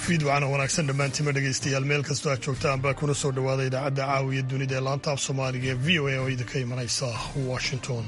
fiidwacana wanaagsan dhammaantiima dhegaystayaal meel kastoo aad joogtaan baa kuna soo dhowaada idaacadda caawiya dunida ee laanta af soomaaliga ee v o a oo idinka imanaysa washington.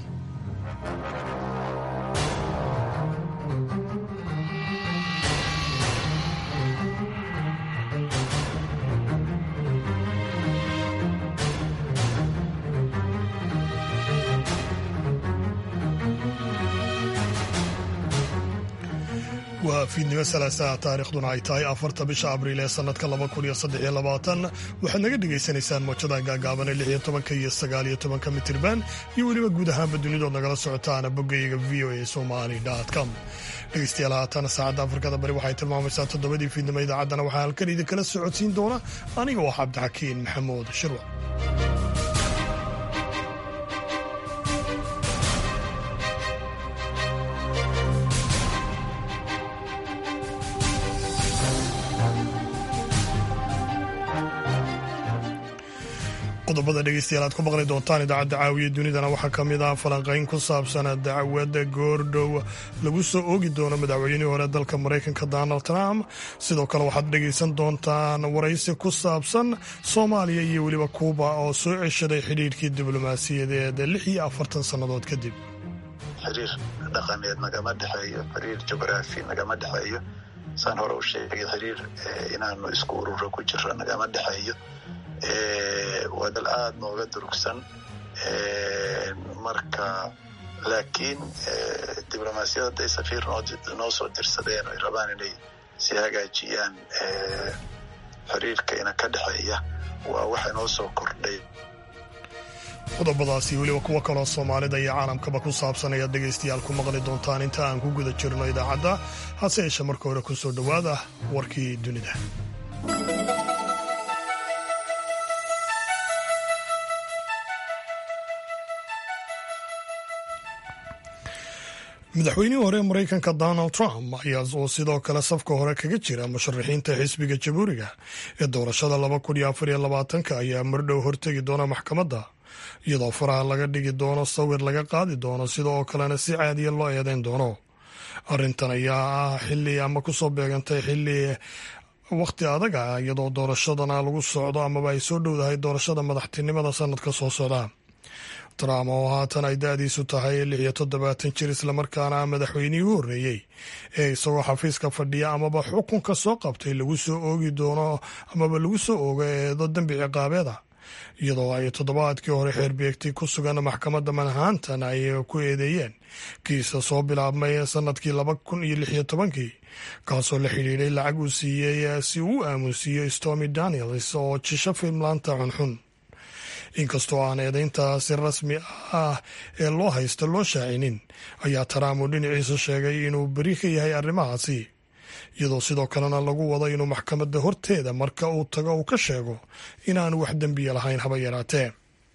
waa fiidnimo salaasaha taariikhduna ay tahay 4 bisha abriil ee sanadka 2023 waxaad naga dhegaysanaysaan mowjadaha gaagaaban ee 16 iyo 19 mitirban iyo weliba guud ahaanba dunidood nagala socotaan boggayaga voa somali.com. dhegaystayaal haatan saacadda afrikada bari waxay tilmaamaysaa 7 fiidnimo. idaacaddana waxaa halkan idinkala socodsiin doona aniga oo cabdixakiin maxamuud shirwa. qodobada dhegaystayaal aad ku maqli doontaan idaacadda caawiya dunidana waxaa ka mid ah falanqayn ku saabsan dacwadda goordhow lagu soo oogi doono madaxweynihii hore dalka maraykanka Donald Trump. sidoo kale waxaad dhegaysan doontaan waraysi ku saabsan Soomaaliya iyo weliba Kuuba oo soo ceshaday xidhiirkii diblomaasiyadeed 46 sannadood kadib. xiriir dhaqameed nagama dhexeeyo, xiriir jugraafi nagama dhexeeyo, saan hore u sheegay xiriir inaanu isku ururo ku jirro nagama dhexeeyo. waa dal aada nooga durugsan marka laakiin diblomaasiyadda hadday safiir noo soo dirsadeen ay rabaan inay si hagaajiyaan xiriirka ina ka dhexeeya waa waxa noo soo kordhay. qodobadaasi weliba kuwo kaloo Soomaalida iyo caalamkaba ku saabsan ayaad dhegaystayaal ku maqli doontaan inta aan ku guda jirno idaacadda. hase yeeshee marka hore ku soo dhowaada warkii dunida. madaxweynihii hore maraykanka Donald Trump ayaa oo sidoo kale safka hore kaga jira musharaxiinta xisbiga Jamhuuriga ee doorashada 2024 ayaa mardhow hortegi doona maxkamadda iyadoo faraha laga dhigi doono sawir laga qaadi doono sidoo kalena si caadiya loo eedeyn doono. arrintan ayaa ah xilli ama kusoo beegantay xilli waqti adag ah iyadoo doorashadana lagu socdo amaba ay soo dhowdahay doorashada madaxtinimada sanadka soo socda. Trump oo haatan ay da'diisu tahay 76 jir islamarkaana madaxweynihii u horreeyey ee isagoo xafiiska fadhiya amaba xukunka soo qabtay lagu soo oogi doono amaba lagu soo oogo eedo dembi ciqaabeeda iyadoo ay toddobaadkii hore xeerbeegtay ku sugan maxkamadda Manhattan ay ku eedeeyeen kiisa soo bilaabmay sanadkii 2016 kaasoo la xidhiidhay lacag uu siiyey si uu aamusiiyo Stormy Daniels oo jisho fiimlaanta xunxun. inkastoo aan eedaynta si rasmi ah ee loo haysta loo shaacinin ayaa Trump uu dhinaciisa sheegay inuu beri ka yahay arrimahaasi iyadoo sidoo kalena lagu wado inuu maxkamadda horteeda marka uu tago uu ka sheego inaanu wax dembiya lahayn haba yaraatee.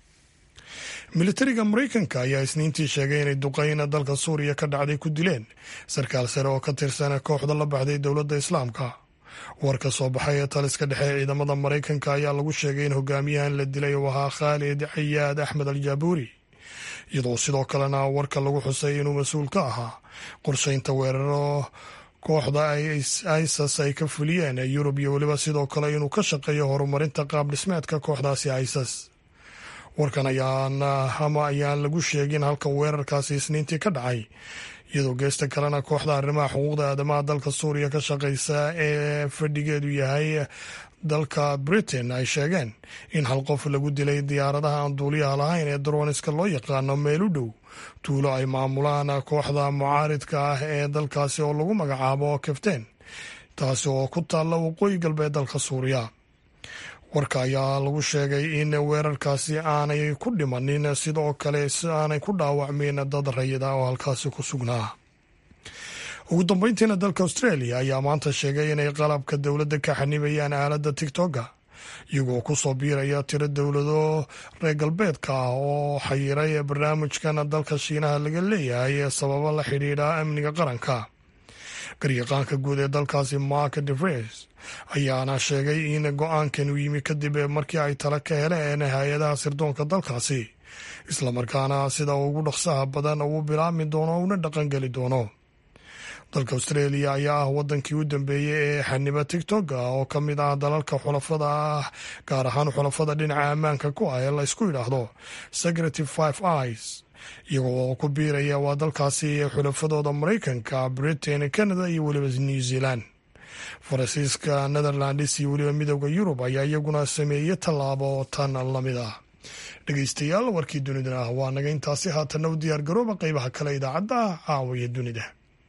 militariga Maraykanka ayaa isniintii sheegay inay duqeyn dalka Suuriya ka dhacday ku dileen sarkaal sare oo ka tirsan kooxda la baxday dowladda Islaamka. warka soo baxay ee taliska dhexe ee ciidamada Maraykanka ayaa lagu sheegay in hogaamiyahan la dilay uu ahaa Khalid Ayaad Axmed al-Jaaburi iyadoo sidoo kalena warka lagu xusay inuu mas-uul ka ahaa qorshaynta weeraro kooxda ISIS ay ka fuliyeen Yurub iyo weliba sidoo kale inuu ka shaqeeyo horumarinta qaab dhismeedka kooxdaasi ISIS. warkan ayaan lagu sheegin halka weerarkaasi isniintii ka dhacay iyadoo geesta kalena kooxda arrimaha xuquuqda aadamaha dalka Suuriya ka shaqaysa ee fadhigeedu yahay dalka Britain ay sheegeen in hal qof lagu dilay diyaaradaha aan duuliyaha lahayn ee droniska loo yaqaano meel u dhow tuulo ay maamulaan kooxda mucaaridka ah ee dalkaasi oo lagu magacaabo Kafteen taasi oo ku taalla waqooyi galbeed dalka Suuriya. warka ayaa lagu sheegay in weerarkaasi aanay ku dhimanin sidoo kale aanay ku dhaawacmin dad rayid ah oo halkaasi ku sugnaa. ugu dambeyntiina dalka Australia ayaa maanta sheegay inay qalabka dowladda ka xanibayaan aaladda TikTok-ga iyagoo ku soo biiraya tiro dowlado reer galbeedka ah oo xayiray barnaamijkan dalka Shiinaha laga leeyahay sababo la xidhiidha amniga qaranka. garyaqaanka guud ee dalkaasi Mark DeVries ayaana sheegay in go-aankan uu yimi kadib markii ay tala ka heleen hay-adaha sirdoonka dalkaasi islamarkaana sida ugu dhaqsaha badan uu bilaabmi doono una dhaqangeli doono. dalka australia ayaa ah wadankii u dambeeyey ee xaniba tigtok oo ka mid ah dalalka xulafada ah gaar ahaan xulafada dhinaca ammaanka ku ah ee la isku yidhaahdo secretive five eyes iyagoo oo ku biiraya waa dalkaasi xulafadooda maraykanka, britain, canada iyo weliba new zealand. faransiiska, netherlands iyo weliba midooda yurub ayaa iyaguna sameeyey tallaabo tan lamid ah. dhegeystayaal, warkii dunidana waa naga intaasi. haatanna u diyaar garooba qeybaha kale idaacadda caawiya dunida.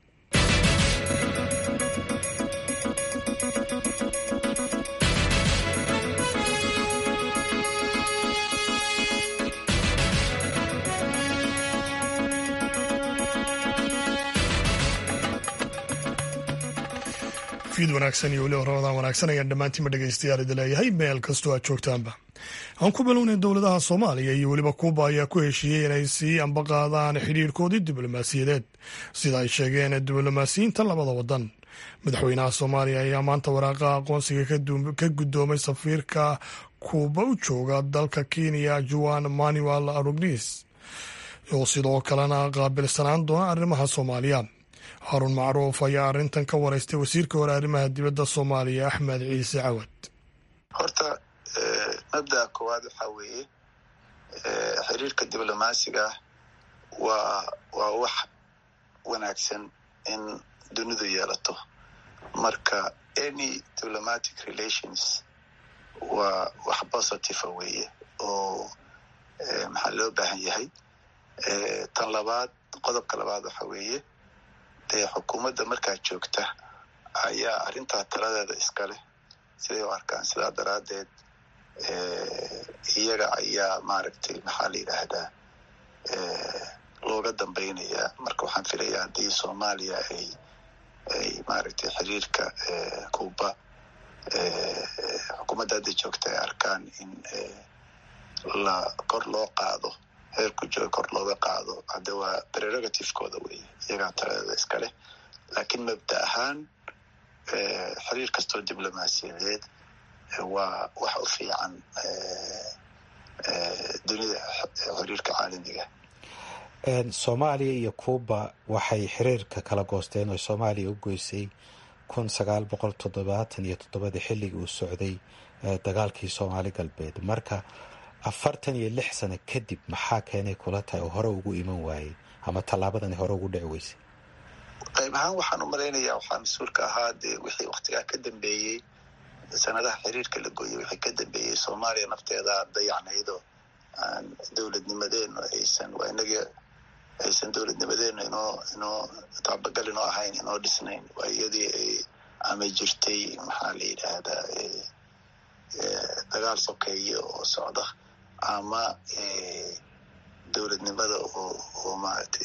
fiid wanaagsan iyo weliba ramadaan wanaagsan ayaan dhammaantiinba dhegeystayaal idin leeyahay meel kastoo aad joogtaanba. aan ku bilownay dowladaha Soomaaliya iyo weliba Kuuba ayaa ku heshiiyey inay sii ambaqaadaan xiriirkoodii diblomaasiyadeed sida ay sheegeen diblomaasiyiinta labada wadan. madaxweynaha Soomaaliya ayaa maanta waraaqa aqoonsiga ka guddoomay safiirka Kuuba u jooga dalka Kenya Juan Manuel Arugnis oo sidoo kalena qaabilsanaan doona arrimaha Soomaaliya. Harun Macruuf ayaa arrintan ka waraystay wasiirka hore arrimaha dibadda Soomaaliya Axmed Ciise Cawad. horta mabda'a koowaad waxaa weeye xiriirka diblomaasiga waa wax wanaagsan in dunidu yeelato. marka any diplomatic relations waa wax positive weeye oo maxaa loo baahan yahay. tan labaad, qodobka labaad waxaa weeye dee xukuumadda markaa joogta ayaa arrintaa taladeeda iska leh siday u arkaan. sidaa daraaddeed iyaga ayaa maaragtay maxaa la yidhaahdaa looga dambaynayaa. marka waxaan filayaa haddii Soomaaliya ay maaragtay xiriirka Kuuba xukuumadda hadda joogta ay arkaan in la kor loo qaado, heerku jooga kor looga qaado, hadda waa prerogativekooda weeye, iyagaa taladeeda iska leh. laakiin mabda ahaan xiriir kastoo diblomaasiyadeed waa wax u fiican dunida xiriirka caalamiga. Soomaaliya iyo Kuuba waxay xiriirka kala goosteen oo Soomaaliya u goysay 1977 xilligii uu socday dagaalkii Soomaali galbeed. marka 46 sano kadib maxaa keenay kula tahay oo hore ugu iman waayey ama tallaabadan hore ugu dhici weysay? qayb ahaan waxaan u malaynayaa waxaa mas-uulka ahaa dee wixii waktigaa ka dambeeyey, sanadaha xiriirka la gooyey wixii ka dambeeyey Soomaaliya nafteeda dayacnaydo aan dowladnimadeenu aysan dowladnimadeenu inoo taabagal inoo ahayn, inoo dhisnayn. waa iyadii ay ama jirtay maxaa la yidhaahdaa dagaal sokeeye oo socda ama dowladnimada oo maaragtay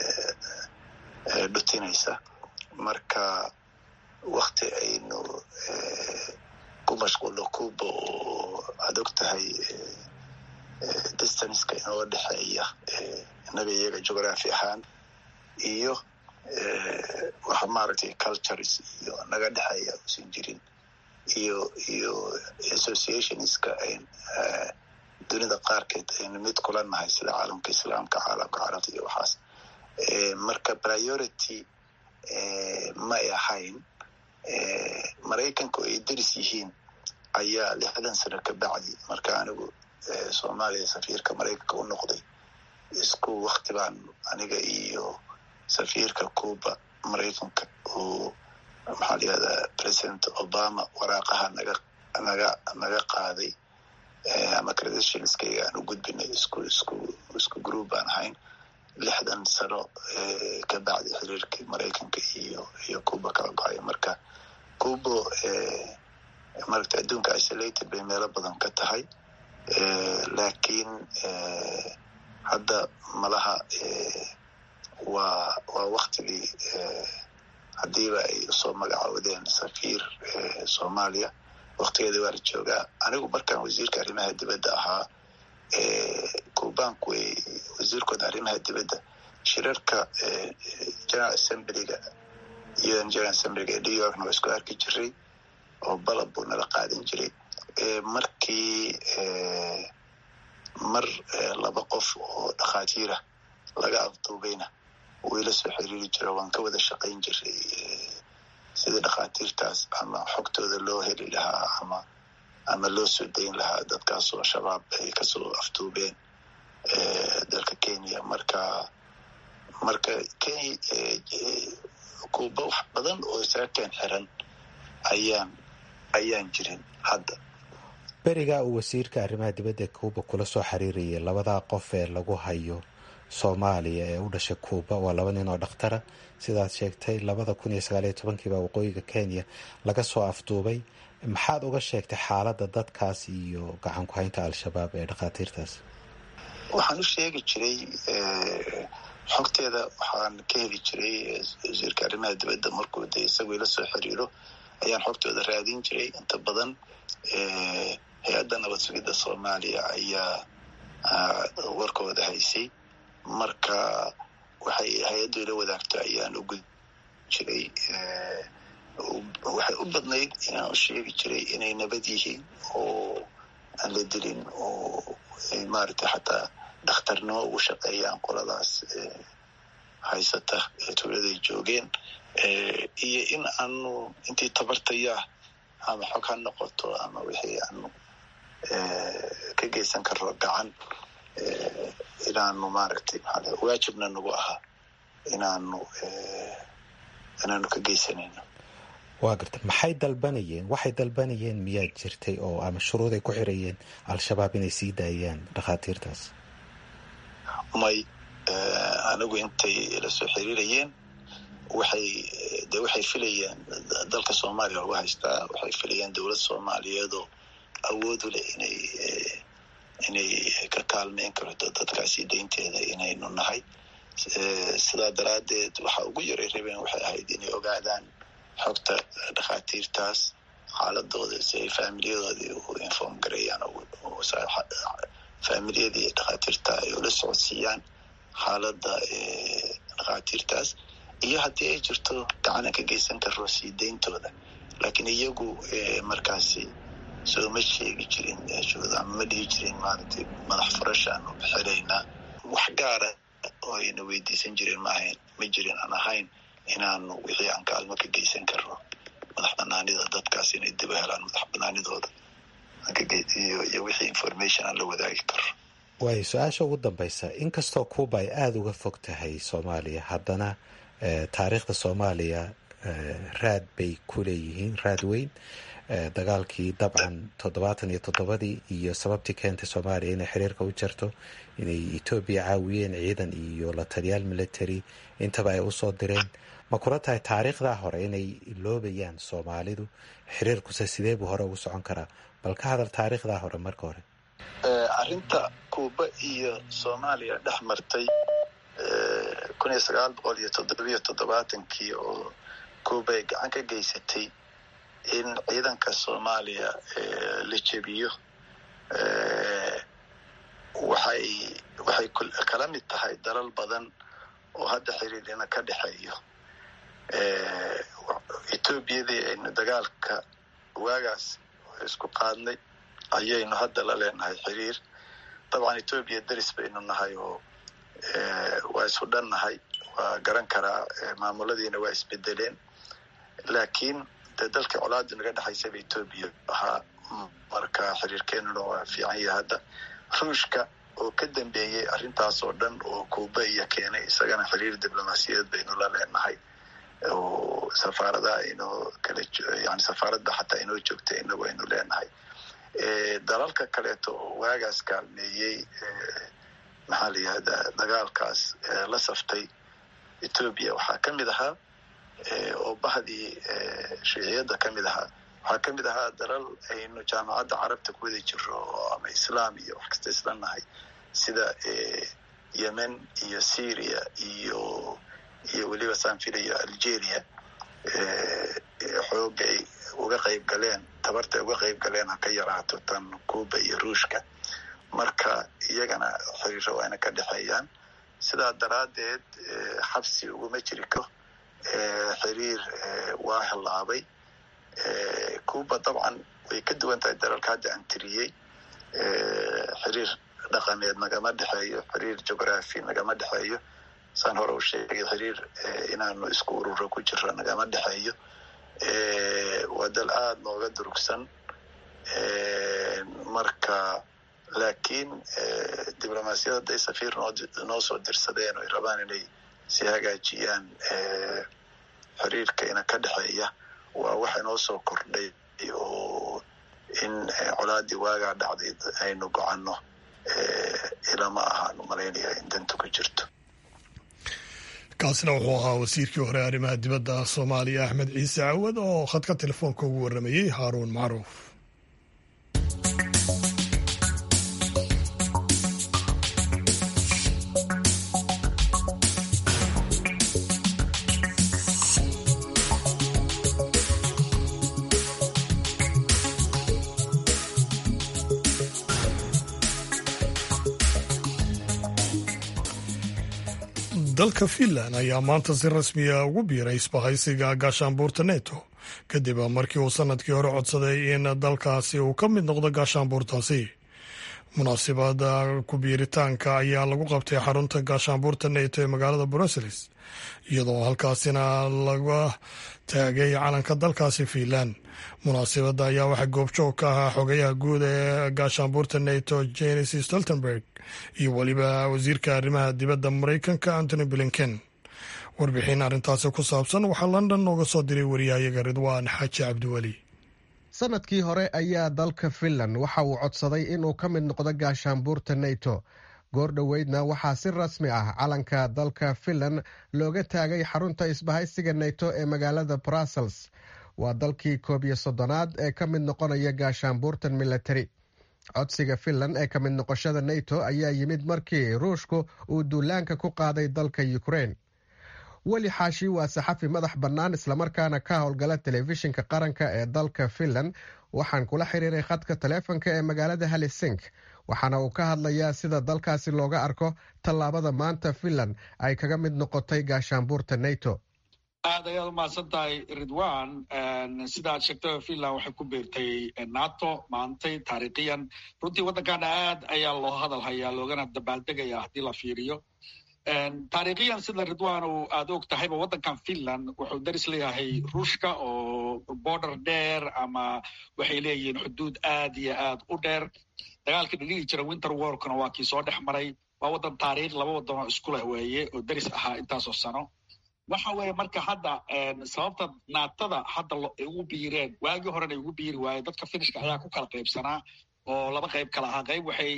dhutinaysa. marka wakti aynu ku mashquulno Kuuba oo aad og tahay distanceka inoo dhexeeya inaga iyaga geography ahaan iyo waxa maaragtay cultures iyo naga dhexeeya usan jirin iyo associationska dunida qaarkeed aynu mid kula nahay sida caalamka islaamka, caalamka carabta iyo waxaas. marka priority ma ay ahayn. Maraykanku ay daris yihiin ayaa 60 sano ka bacdi marka anigu Soomaaliya safiirka Maraykanka u noqday isku waqti baan aniga iyo safiirka Kuuba Maraykanka oo maxaa la yidhahdaa President Obama waraaqaha naga qaaday ama credentialskayga aan u gudbinay isku group baan ahayn 60 sano ka bacdi xiriirkii Maraykanka iyo Kuuba kala go'ay. marka Kuuba marka adduunka isolated bay meelo badan ka tahay, laakiin hadda malaha waa waqtigii haddiiba ay soo magacaawdeen safiir Soomaaliya waqtigeeda waa la joogaa. anigu markaan wasiirka arrimaha dibadda ahaa Kuubaanku wasiirkooda arrimaha dibadda shirarka General Assemblyga UN General Assemblyga New Yorkna waa isku arki jiray oo balab buu nala qaadan jiray. markii mar 2 qof oo dhakhaatiira laga afduubayna wayla soo xiriiri jira, waan ka wada shaqayn jiray sidii dhakhaatiirtaas ama xogtooda loo heli lahaa ama loo soo dayn lahaa dadkaasoo shabaab ay kasoo afduubeen dalka Kenya. marka Kuuba wax badan oo isaakeen xiran ayaan jirin hadda. beriga uu wasiirka arrimaha dibadda Kuuba kula soo xiriirayay labada qof ee lagu hayo Soomaaliya ee u dhashay Kuuba waa laba nin oo dhakhtara sidaad sheegtay 2019 baa waqooyiga Kenya laga soo afduubay. maxaad uga sheegtay xaaladda dadkaas iyo gacan ku haynta al-shabaab ee dhakhaatiirtaas? waxaan u sheegi jiray xogteeda, waxaan ka heli jiray wasiirka arrimaha dibadda markuu de isagoo ila soo xiriiro ayaan xogtooda raadin jiray. inta badan hay-adda nabad sugidda Soomaaliya ayaa warkooda haysay, marka waxay hay-addu ila wadaagto ayaan u gudbi jiray. waxay u badnayd inaan u sheegi jiray inay nabad yihiin oo aan la dilin, oo maaragtay xataa dhakhtarnimo ugu shaqeeyaan qoladaas haysata tuuladay joogeen, iyo in aanu intii tabartaya ama xog ha noqoto ama wixii aanu ka geysan karro gacan, inaanu maaragtay waajibna nagu ahaa inaanu ka geysanayno. waa garta. waxay dalbanayeen miyaa jirtay oo ama shuruud ay ku xirayeen al-shabaab inay sii daayaan dhakhaatiirtaas? may anigu intay ila soo xiriirayeen waxay filayeen dalka Soomaaliya lagu haystaa, waxay filayeen dowlad Soomaaliyeed oo awood u leh inay ka kaalmeyn karto dadkaasi deynteeda inaynu nahay. sidaa daraadeed waxa ugu yaray rabeen waxay ahayd inay ogaadaan xogta dhakhaatiirtaas, xaaladooda, si ay faamilyadoodii u inform gareeyaan oo faamiliyadii dhakhaatiirta ay ula socodsiiyaan xaaladda dhakhaatiirtaas, iyo haddii ay jirto gacan ka geysan karo sii deyntooda. laakiin iyagu markaasi soo ma sheegi jirin meeshooda ama ma dhihi jirin maaragtay madax furashaan u bixinaynaa. wax gaara oo ayna weydiisan jireen ma jirin aan ahayn inaanu wixii aan kaalmo ka geysan karno madax banaanida dadkaas inay dib u helaan madax banaanidooda iyo wixii information aan la wadaagi karo. waayo su-aasha ugu dambaysa, inkastoo Kuuba ay aada uga fog tahay Soomaaliya, haddana taariikhda Soomaaliya raad bay ku leeyihiin, raad weyn. dagaalkii dabcan 77 iyo sababtii keentay Soomaaliya inay xiriirka u jarto, inay Ethiopia caawiyeen ciidan iyo la taliyaal military intaba ay usoo direen. ma kula tahay taariikhdaa hore inay iloobayaan Soomaalidu? xiriirkuse sidee buu hore ugu socon karaa? bal ka hadal taariikhdaa hore marka hore. arrinta Kuuba iyo Soomaaliya dhex martay 1977 oo Kuuba ay gacan ka geysatay in ciidanka Soomaaliya la jebiyo, waxay kala mid tahay dalal badan oo hadda xiriirina ka dhexeeyo. Etoobiyadii aynu dagaalka waagaas isku qaadnay ayaynu hadda la leenahay xiriir. dabcan Etoobiya daris baynu nahay oo waa isu dhannahay, waa garan karaa, maamuladiina waa isbedeleen, laakiin dalkii colaadu naga dhexaysaba Etoobiya ahaa, marka xiriirkeenuna waa fiican yahay hadda. Ruushka oo ka dambeeyey arrintaas oo dhan oo Kuuba iyo keenay, isagana xiriir diblomaasiyadeed baynu la leenahay oo safaaradaha inoo kala yani safaaradda xataa inoo joogtay inagu aynu leenahay. dalalka kaleeto oo waagaas kaalmeeyey maxaa la yihahdaa dagaalkaas la saftay Etoobiya waxaa ka mid ahaa oo bahdii shiiciyadda ka mid ahaa, waxaa ka mid ahaa dalal aynu jaamacadda carabta ku wada jiro oo ama islaam iyo wax kasta isla nahay, sida Yemen iyo Syria iyo weliba sanfilayo Algeria. xoogay uga qayb galeen, tabartay uga qayb galeen ha ka yaraato tan Kuuba iyo Ruushka, marka iyagana xiriiro waa ina ka dhexeeyaan. sidaa daraadeed xabsi uguma jiri karo, xiriir waa helaabay. Kuuba dabcan way ka duwan tahay dalalka hadda aan tiriyey, xiriir dhaqameed nagama dhexeeyo, xiriir jugraafi nagama dhexeeyo, saan hore u sheegay xiriir inaanu isku ururo ku jirro nagama dhexeeyo. Waa dal aada nooga durugsan, marka laakiin diblomaasiyadda hadday safiir noo soo dirsadeen oo ay rabaan inay si hagaajiyaan xiriirka ina ka dhexeeya, waa waxa inoo soo kordhay oo in colaadii waagaa dhacday aynu gocanno ilama ahaanu malaynaya in dantu ku jirto. kaasina wuxuu ahaa wasiirkii hore arrimaha dibadda Soomaaliya Axmed Ciise Cawad oo khadka telefoonka ugu waramayay Haaruun Macruuf. dalka Finland ayaa maanta si rasmiya ugu biiray isbahaysiga gaashaanbuurta NATO kadib markii uu sanadkii hore codsaday in dalkaasi uu ka mid noqdo gaashaanbuurtaasi. munaasabada ku biiritaanka ayaa lagu qabtay xarunta gaashaanbuurta NATO ee magaalada Brussels, iyadoo halkaasina laga taagay calanka dalkaasi Finland. munaasabada ayaa waxaa goobjoog ka ahaa xogayaha guud ee gaashaanbuurta NATO Jens Stoltenberg iyo weliba wasiirka arrimaha dibadda Mareykanka Antony Blinken. warbixin arrintaasi ku saabsan waxaa London nooga soo diray wariyahayaga Ridwaan Xaaji Cabdiweli. sanadkii hore ayaa dalka Finland waxa uu codsaday inuu ka mid noqdo gaashaanbuurta NATO. goor dhoweydna waxaa si rasmi ah calanka dalka Finland looga taagay xarunta isbahaysiga NATO ee magaalada Brussels. waa dalkii 31aad ee ka mid noqonaya gaashaanbuurtan military. codsiga Finland ee ka mid noqoshada NATO ayaa yimid markii Ruushku uu duulaanka ku qaaday dalka Ukraine. weli xaashi waa saxafi madax bannaan islamarkaana ka howlgala telefishinka qaranka ee dalka Finland. waxaan kula xiriiray khadka taleefanka ee magaalada Helsinki, waxaana uu ka hadlayaa sida dalkaasi looga arko tallaabada maanta Finland ay kaga mid noqotay gaashaanbuurta NATO. aad ayaad umahadsan tahay Ridwan. sidaad sheegtay Finland waxay ku biirtay NATO maantay taariikhiyan. runtii waddankan aad ayaa loo hadal hayaa loogana dabaaldegaya haddii la fiiriyo. taariikhiyan sida Ridwan uu aad og tahayba waddankan Finland wuxuu daris leeyahay Ruushka oo border dheer ama waxay leeyihiin xuduud aad iyo aad u dheer. dagaalkii dhigi jira winter warkana waa kii soo dhex maray. waa waddan taariikh laba waddan oo isku leh weeye oo daris ahaa intaasoo sano. waxa weeye marka hadda sababta naatada hadda ay ugu biireen waagii horena ay ugu biiri waaye dadka finishka ayaa ku kala qaybsanaa oo laba qayb kala ahaa. qayb waxay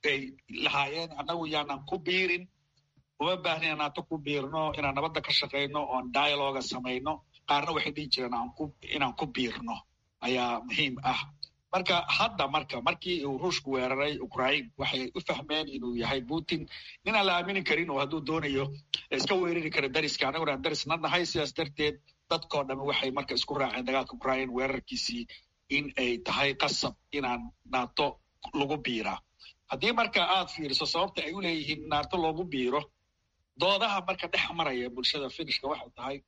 lahaayeen annagu yaanan ku biirin, uma baahnin naato ku biirno, inaan nabadda ka shaqayno oon dialoga samayno. qaarna waxay dhihi jireen inaan ku biirno ayaa muhiim ah. marka hadda markii uu Ruushku weeraray Ukraine waxay u fahmeen inuu yahay Putin ninaan la aamini karin oo hadduu doonayo iska weerari kara dariska. annaguna aan darisna nahay, sidaas darteed dadkoo dhan waxay marka isku raaceen dagaalka Ukraine weerarkiisii in ay tahay qasab inaan NATO lagu biiraa. haddii marka aad fiiriso sababta ay u leeyihiin NATO loogu biiro, doodaha marka dhex maraya bulshada finishka waxay tahay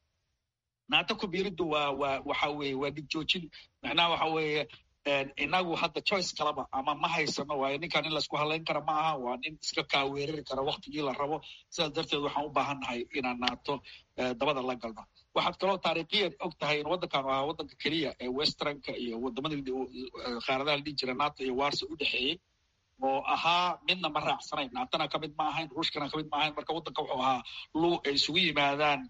NATO ku biiriddu waxa weeye waa dhig joojin. macnaha waxa weeye inagu hadda choice kalaba ama ma haysano waayo ninkan in laisku halayn kara ma aha. waa nin iska kaa weerari kara waktigii la rabo. sidaas darteed waxaan u baahannahay inaan NATO dabada la galno. waxaad kaloo taariikhiyan og tahay in waddankan ahaa waddanka keliya ee westernka iyo wadamadii qaaradaha la dhihi jira NATO iyo warsa u dhexeeyey oo ahaa midna ma raacsanayn. naatona ka mid ma ahayn, ruushkana ka mid ma ahayn. marka waddanka wuxuu ahaa ay isugu yimaadaan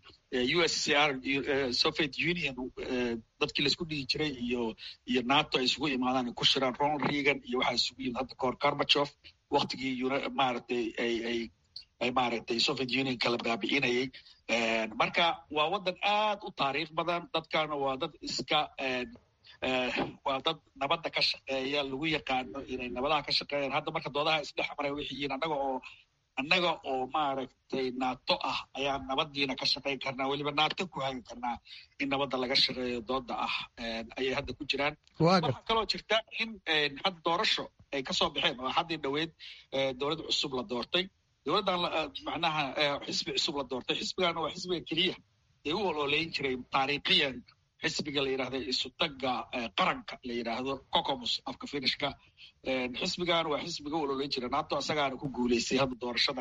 USSR Soviet Union dadkii laisku dhigi jiray iyo NATO ay isugu imaadaan ay ku shiraan. Ronald Reagan iyo waxaa isugu yimid hadda kahor Gorbachev waktigii maaragtay ay maaragtay Soviet Union kala baabi'inayay. marka waa waddan aad u taariikh badan. dadkana waa dad iska waa dad nabadda ka shaqeeya, lagu yaqaano inay nabadaha ka shaqeeyaan. hadda marka doodaha isdhex maray waxay yihiin annaga oo maaragtay NATO ah ayaan nabadiina ka shaqayn karnaa, weliba NATO ku hagi karnaa in nabadda laga shaqeeyo. dooda ah ayay hadda ku jiraan. waxaa kaloo jirta in hadda doorasho ay kasoo baxeen oo haddii dhoweyd dowlad cusub la doortay. dowladdan macnaha xisbi cusub la doortay. xisbigana waa xisbiga keliya ee u ololeyn jiray taariikhiyan xisbiga la yidhahda isutaga qaranka la yidhaahdo Kokoomus afka finishka. xisbigan waa xisbiga u ololeyn jira NATO, asagaana ku guuleystay hadda doorashadan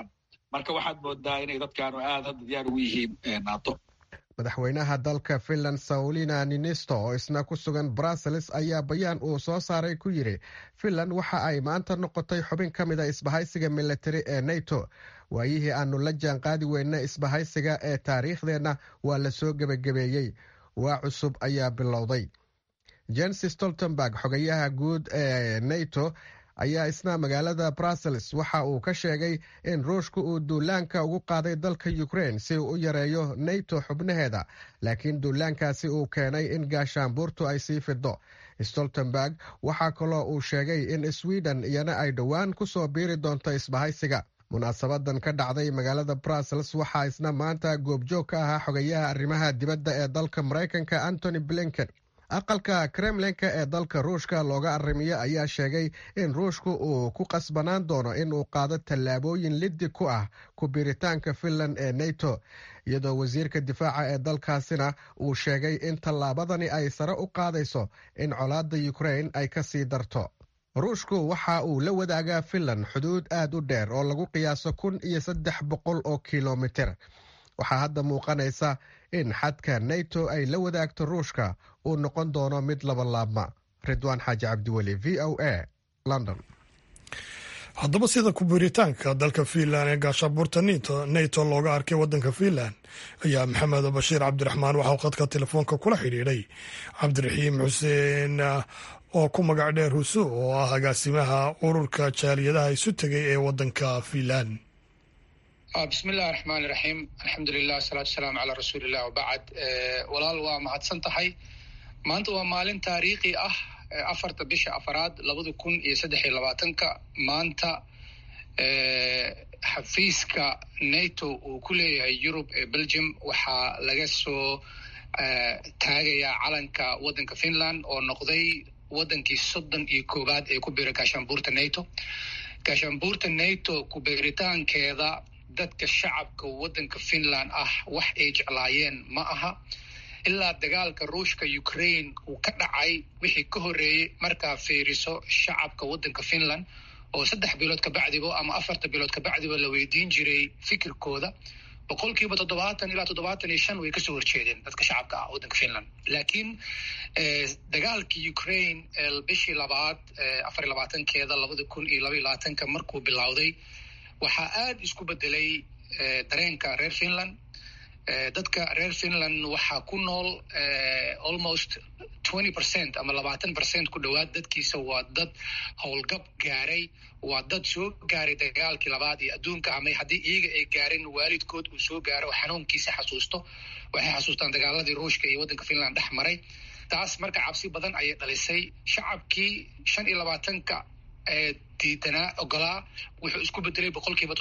marka waxaad moodaa inay dadkaanu aad hadda diyaar ugu yihiin nato. madaxweynaha dalka finland saulina niinisto oo isna ku sugan brussels ayaa bayaan uu soo saaray ku yidhi finland waxa ay maanta noqotay xubin ka mid a isbahaysiga militari ee nato. waayihii aanu la jaan qaadi weyna isbahaysiga ee taariikhdeenna waa la soo gebagabeeyey, waa cusub ayaa bilowday. jens stoltenberg xogayaha guud ee nato ayaa isna magaalada brussels waxa uu ka sheegay in ruushka uu duulaanka ugu qaaday dalka ukraine si uu u yareeyo nato xubnaheeda, laakiin duulaankaasi uu keenay in gaashaanbuurtu ay sii fido. stoltenberg waxaa kaloo uu sheegay in sweden iyana ay dhowaan ku soo biiri doonto isbahaysiga. munaasabadan ka dhacday magaalada brussels waxaa isna maanta goobjoog ka ahaa xogayaha arrimaha dibadda ee dalka maraykanka antony blinken. aqalka kremlinka ee dalka ruushka looga arrimiyo ayaa sheegay in ruushku uu ku qasbanaan doono in uu qaado tallaabooyin liddi ku ah ku biiritaanka finland ee nato, iyadoo wasiirka difaaca ee dalkaasina uu sheegay in tallaabadani ay sare u qaadayso in colaadda ukraine ay ka sii darto. ruushku waxa uu la wadaagaa finland xuduud aad u dheer oo lagu qiyaaso 1,300 oo kilomitir. waxaa hadda muuqanaysa in xadka nato ay la wadaagto ruushka uu noqon doono mid labalaabma. ridwaan xaaji cabdiweli, v o a, london. haddaba sida ku-biiritaanka dalka finland ee gaashaanbuurta nato looga arkay waddanka finland ayaa maxamed bashiir cabdiraxmaan waxauu khadka telefoonka kula xidhiidhay cabdiraxiim xuseen oo ku magac dheer husu oo ah agaasimaha ururka jaaliyadaha isu tegay ee waddanka finland. bismillahi raxmaani raxiim, alxamdulilah asalaatu wasalaamu calaa rasuulilah wabacd. walaal waa mahadsan tahay. maanta waa maalin taariikhi ah, 4 bisha 4 2023. maanta xafiiska nato uu ku leeyahay yurub ee belgium waxaa laga soo taagayaa calanka waddanka finland oo noqday waddankii 31aad ee ku biira gaashaanbuurta nato. gaashaanbuurta nato ku biiritaankeeda dadka shacabka waddanka finland ah wax ay jeclaayeen ma aha. ilaa dagaalka ruushka ukraine uu ka dhacay wixii ka horreeyey markaa fiiriso shacabka waddanka finland oo 3 bilood kabacdiba ama 4 bilood kabacdiba la weydiin jiray fikirkooda, 70% ilaa 75% way kasoo horjeedeen dadka shacabka ah waddanka finland. laakiin dagaalkii ukraine bishii 24keeda 2022 markuu bilowday waxaa aad isku bedelay dareenka reer finland. dadka reer finland waxaa ku nool almost 20% ama 20% ku dhowaad dadkiisa waa dad howlgab gaaray, waa dad soo gaaray dagaalkii labaad ee adduunka, ama haddii iyaga ay gaarin waalidkood uu soo gaaro oo xanuunkiisa xasuusto. waxay xasuustaan dagaaladii ruushka iyo waddanka finland dhex maray. taas marka cabsi badan ayay dhalisay. shacabkii 25 diidanaa ogolaa wuxuu isku bedelay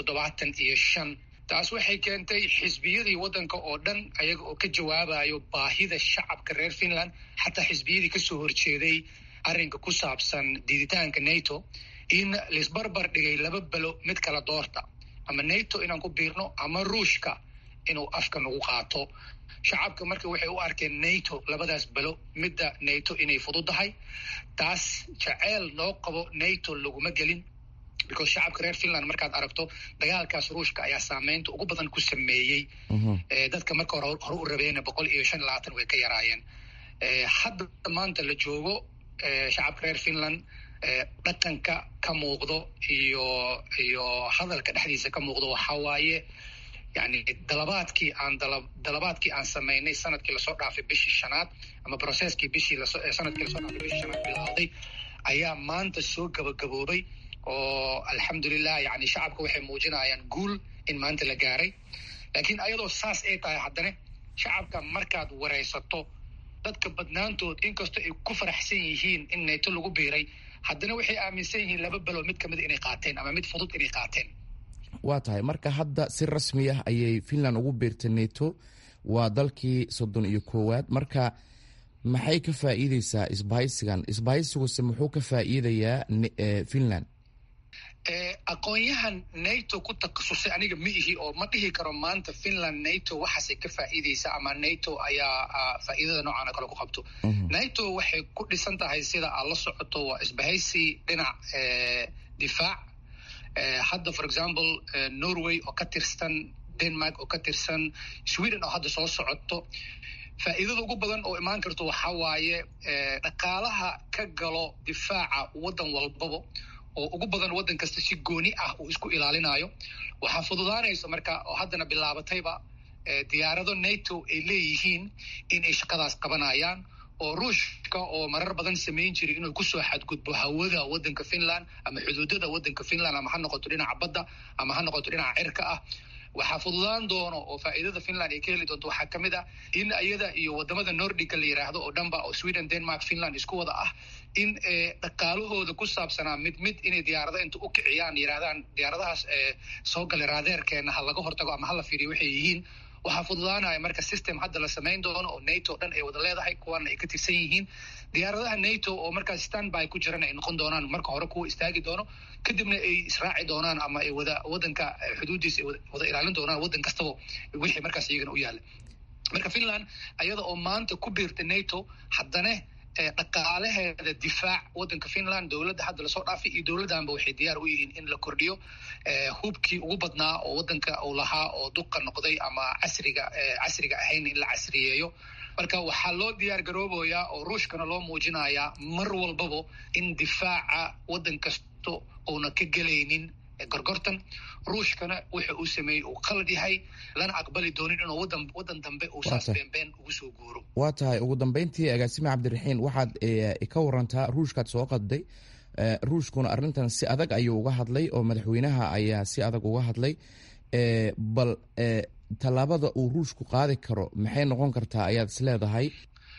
75%. taas waxay keentay xisbiyadii waddanka oo dhan ayaga oo ka jawaabayo baahida shacabka reer finland, xataa xisbiyadii kasoo horjeeday arrinka ku saabsan diiditaanka nato, in laisbarbar dhigay 2 belo mid kala doorta, ama nato inaan ku biirno ama ruushka inuu afka nagu qaato. shacabka marka waxay u arkeen nato, labadaas belo midda nato inay fududahay. taas jaceyl noo qabo nato laguma gelin, because shacabka reer finland markaad aragto dagaalkaas ruushka ayaa saameynta ugu badan ku sameeyey. dadka marka hore u rabeena 125 way ka yaraayeen. hadda maanta la joogo shacabka reer finland dhaqanka ka muuqdo iyo hadalka dhexdiisa ka muuqdo waxaa waaye yani dalabaadkii aan samaynay sanadkii lasoo dhaafay bishii 5 ama processkii sanadkii lasoo dhaafay bishii 5 bilowday ayaa maanta soo gabagaboobay. oo alxamdulilah yani shacabka waxay muujinayaan guul in maanta la gaaray. laakiin ayadoo saas ay tahay haddana shacabka markaad wareysato dadka badnaantood inkastoo ay ku faraxsan yihiin in nato lagu biiray, haddana waxay aaminsan yihiin 2 belo mid kamid inay qaateen ama mid fudud inay qaateen. waa tahay marka hadda si rasmi ah ayay finland ugu biirtay nato, waa dalkii 31aad. marka maxay ka faa'iideysaa isbahaysiguse muxuu ka faa'iidayaa finland? aqoon-yahan nato ku takhasusay aniga ma ihi oo ma dhihi karo maanta finland nato waxaasay ka faa'iideysa ama nato ayaa faa'iidada noocaana kale ku qabto. nato waxay ku dhisan tahay sida aad la socoto waa isbahaysi dhinac difaac. hadda for example Norway oo ka tirsan, Denmark oo ka tirsan, Sweden oo hadda soo socoto. faa'iidada ugu badan oo imaan karto waxa waaye dhaqaalaha ka galo difaaca waddan walbaba oo ugu badan waddan kasta si gooni ah uu isku ilaalinayo. waxaa fududaanaysa marka oo haddana bilaabatayba diyaarado NATO ay leeyihiin in ay shaqadaas qabanayaan, oo ruushka oo marar badan samayn jiray inuu kusoo xadgudbo hawada waddanka Finland ama xuduudada waddanka Finland, ama ha noqoto dhinaca badda ama ha noqoto dhinaca cirka ah. waxaa fududaan doono oo faa'iidada Finland ay ka heli doonto waxaa ka mid ah in iyada iyo wadamada Nordic la yiraahdo oo dhanba oo Sweden, Denmark, Finland isku wada ah in dhaqaalahooda ku saabsanaa mid inay diyaarada inta u kiciyaan yiraahdaan diyaaradahaas soo galay raadeerkeena ha laga hortago ama ha la fiiriyo waxay yihiin. waxaa fududaanaya marka system hadda la samayn doono oo NATO dhan ay wada leedahay, kuwana ay ka tirsan yihiin. diyaaradaha NATO oo markaa standby ku jiran ay noqon doonaan marka hore kuwa istaagi doono, kadibna ay israaci doonaan ama ay wadanka xuduudiisa ay wada ilaalin doonaan waddan kastaba wixii markaas iyagana u yaala. marka Finland ayada oo maanta ku biirta NATO haddana dhaqaalaheeda difaac waddanka Finland, dowladda hadda lasoo dhaafay iyo dowladdanba waxay diyaar u yihiin in la kordhiyo hubkii ugu badnaa oo waddanka uu lahaa oo duqa noqday ama casriga ahayn in la casriyeeyo. marka waxaa loo diyaar garoobayaa oo ruushkana loo muujinayaa mar walbaba in difaaca waddan kasto uuna ka gelaynin gorgortan. ruushkana wuxa uu sameeyey uu qalad yahay, lana aqbali doonin inuu waddan dambe uu saas beenbeen ugu soo guuro. waa tahay ugu dambeyntii agaasime cabdiraxiin, waxaad ka warantaa ruushkaad soo qadday. ruushkuna arrintan si adag ayuu uga hadlay oo madaxweynaha ayaa si adag uga hadlay. bal tallaabada uu ruushku qaadi karo maxay noqon kartaa ayaad is leedahay?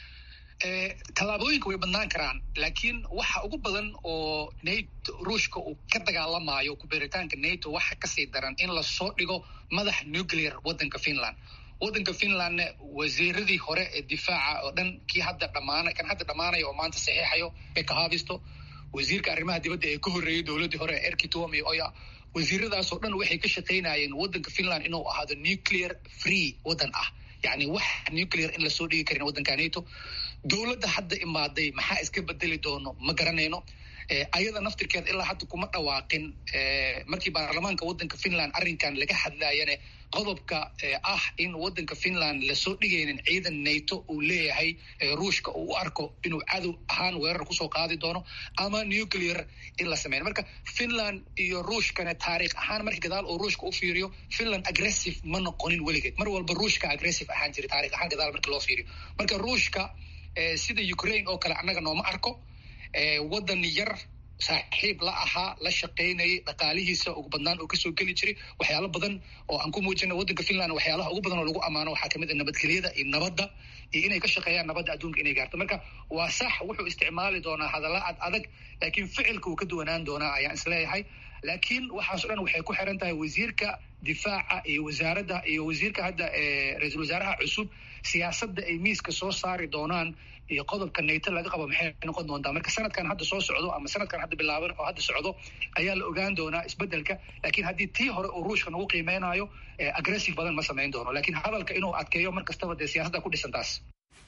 tallaabooyinka way badnaan karaan, laakiin waxa ugu badan oo NATO ruushka uu ka dagaalamayo ku beeritaanka NATO waxa kasii daran in lasoo dhigo madax nuclear waddanka Finland. waddanka Finlandna wasiiradii hore ee difaaca oo dhan kan hadda dhamaanaya oo maanta saxiixayo Pekka Haavisto, wasiirka arrimaha dibadda ee ka horreeyay dowladdii hore Erkki Tuomioja, wasiiradaas oo dhan waxay ka shaqaynayeen waddanka Finland inuu ahaado nuclear free waddan ah, yacni wax nuclear in lasoo dhigi karin waddanka NATO. dowladda hadda imaaday maxaa iska bedeli doono ma garanayno. ayada naftirkeeda ilaa hadda kuma dhawaaqin. markii baarlamaanka waddanka Finland arrinkan laga hadlayane qodobka ah in waddanka Finland lasoo dhigaynin ciidan NATO uu leeyahay ruushka uu u arko inuu cadow ahaan weerar kusoo qaadi doono ama nuclear in la sameeyo. marka Finland iyo ruushkana taariikh ahaan markii gadaal uu ruushka u fiiriyo Finland aggressive ma noqonin weligeed, mar walba ruushka aggressive ahaan jiray taariikh ahaan gadaal markii loo fiiriyo. marka ruushka sida Ukraine oo kale annaga nooma arko. waddan yar saaxiib la ahaa, la shaqaynayay, dhaqaalihiisa ugu badnaan oo kasoo geli jiray. waxyaalo badan oo aan ku muujina waddanka Finland waxyaalaha ugu badan oo lagu ammaano waxaa kamid ah nabadgelyada iyo nabadda iyo inay ka shaqeeyaan nabadda adduunka inay gaarto. marka waa sax wuxuu isticmaali doonaa hadalla adag, laakiin ficilka uu ka duwanaan doonaa ayaan isleeyahay. laakiin waxaas o dhan waxay ku xiran tahay wasiirka difaaca iyo wasaaradda iyo wasiirka hadda ra-iisul wasaaraha cusub siyaasadda ay miiska soo saari doonaan iyo qodobka NATO laga qabo maxay noqon doontaa. marka sanadkan hadda soo socdo ama sanadkan hadda bilaaban oo hadda socdo ayaa la ogaan doonaa isbedelka. laakiin haddii tii hore uu ruushka nagu qiimeynayo aggressive badan ma samayn doono, laakiin hadalka inuu adkeeyo mar kastaba dee siyaasadda ku dhisan taas.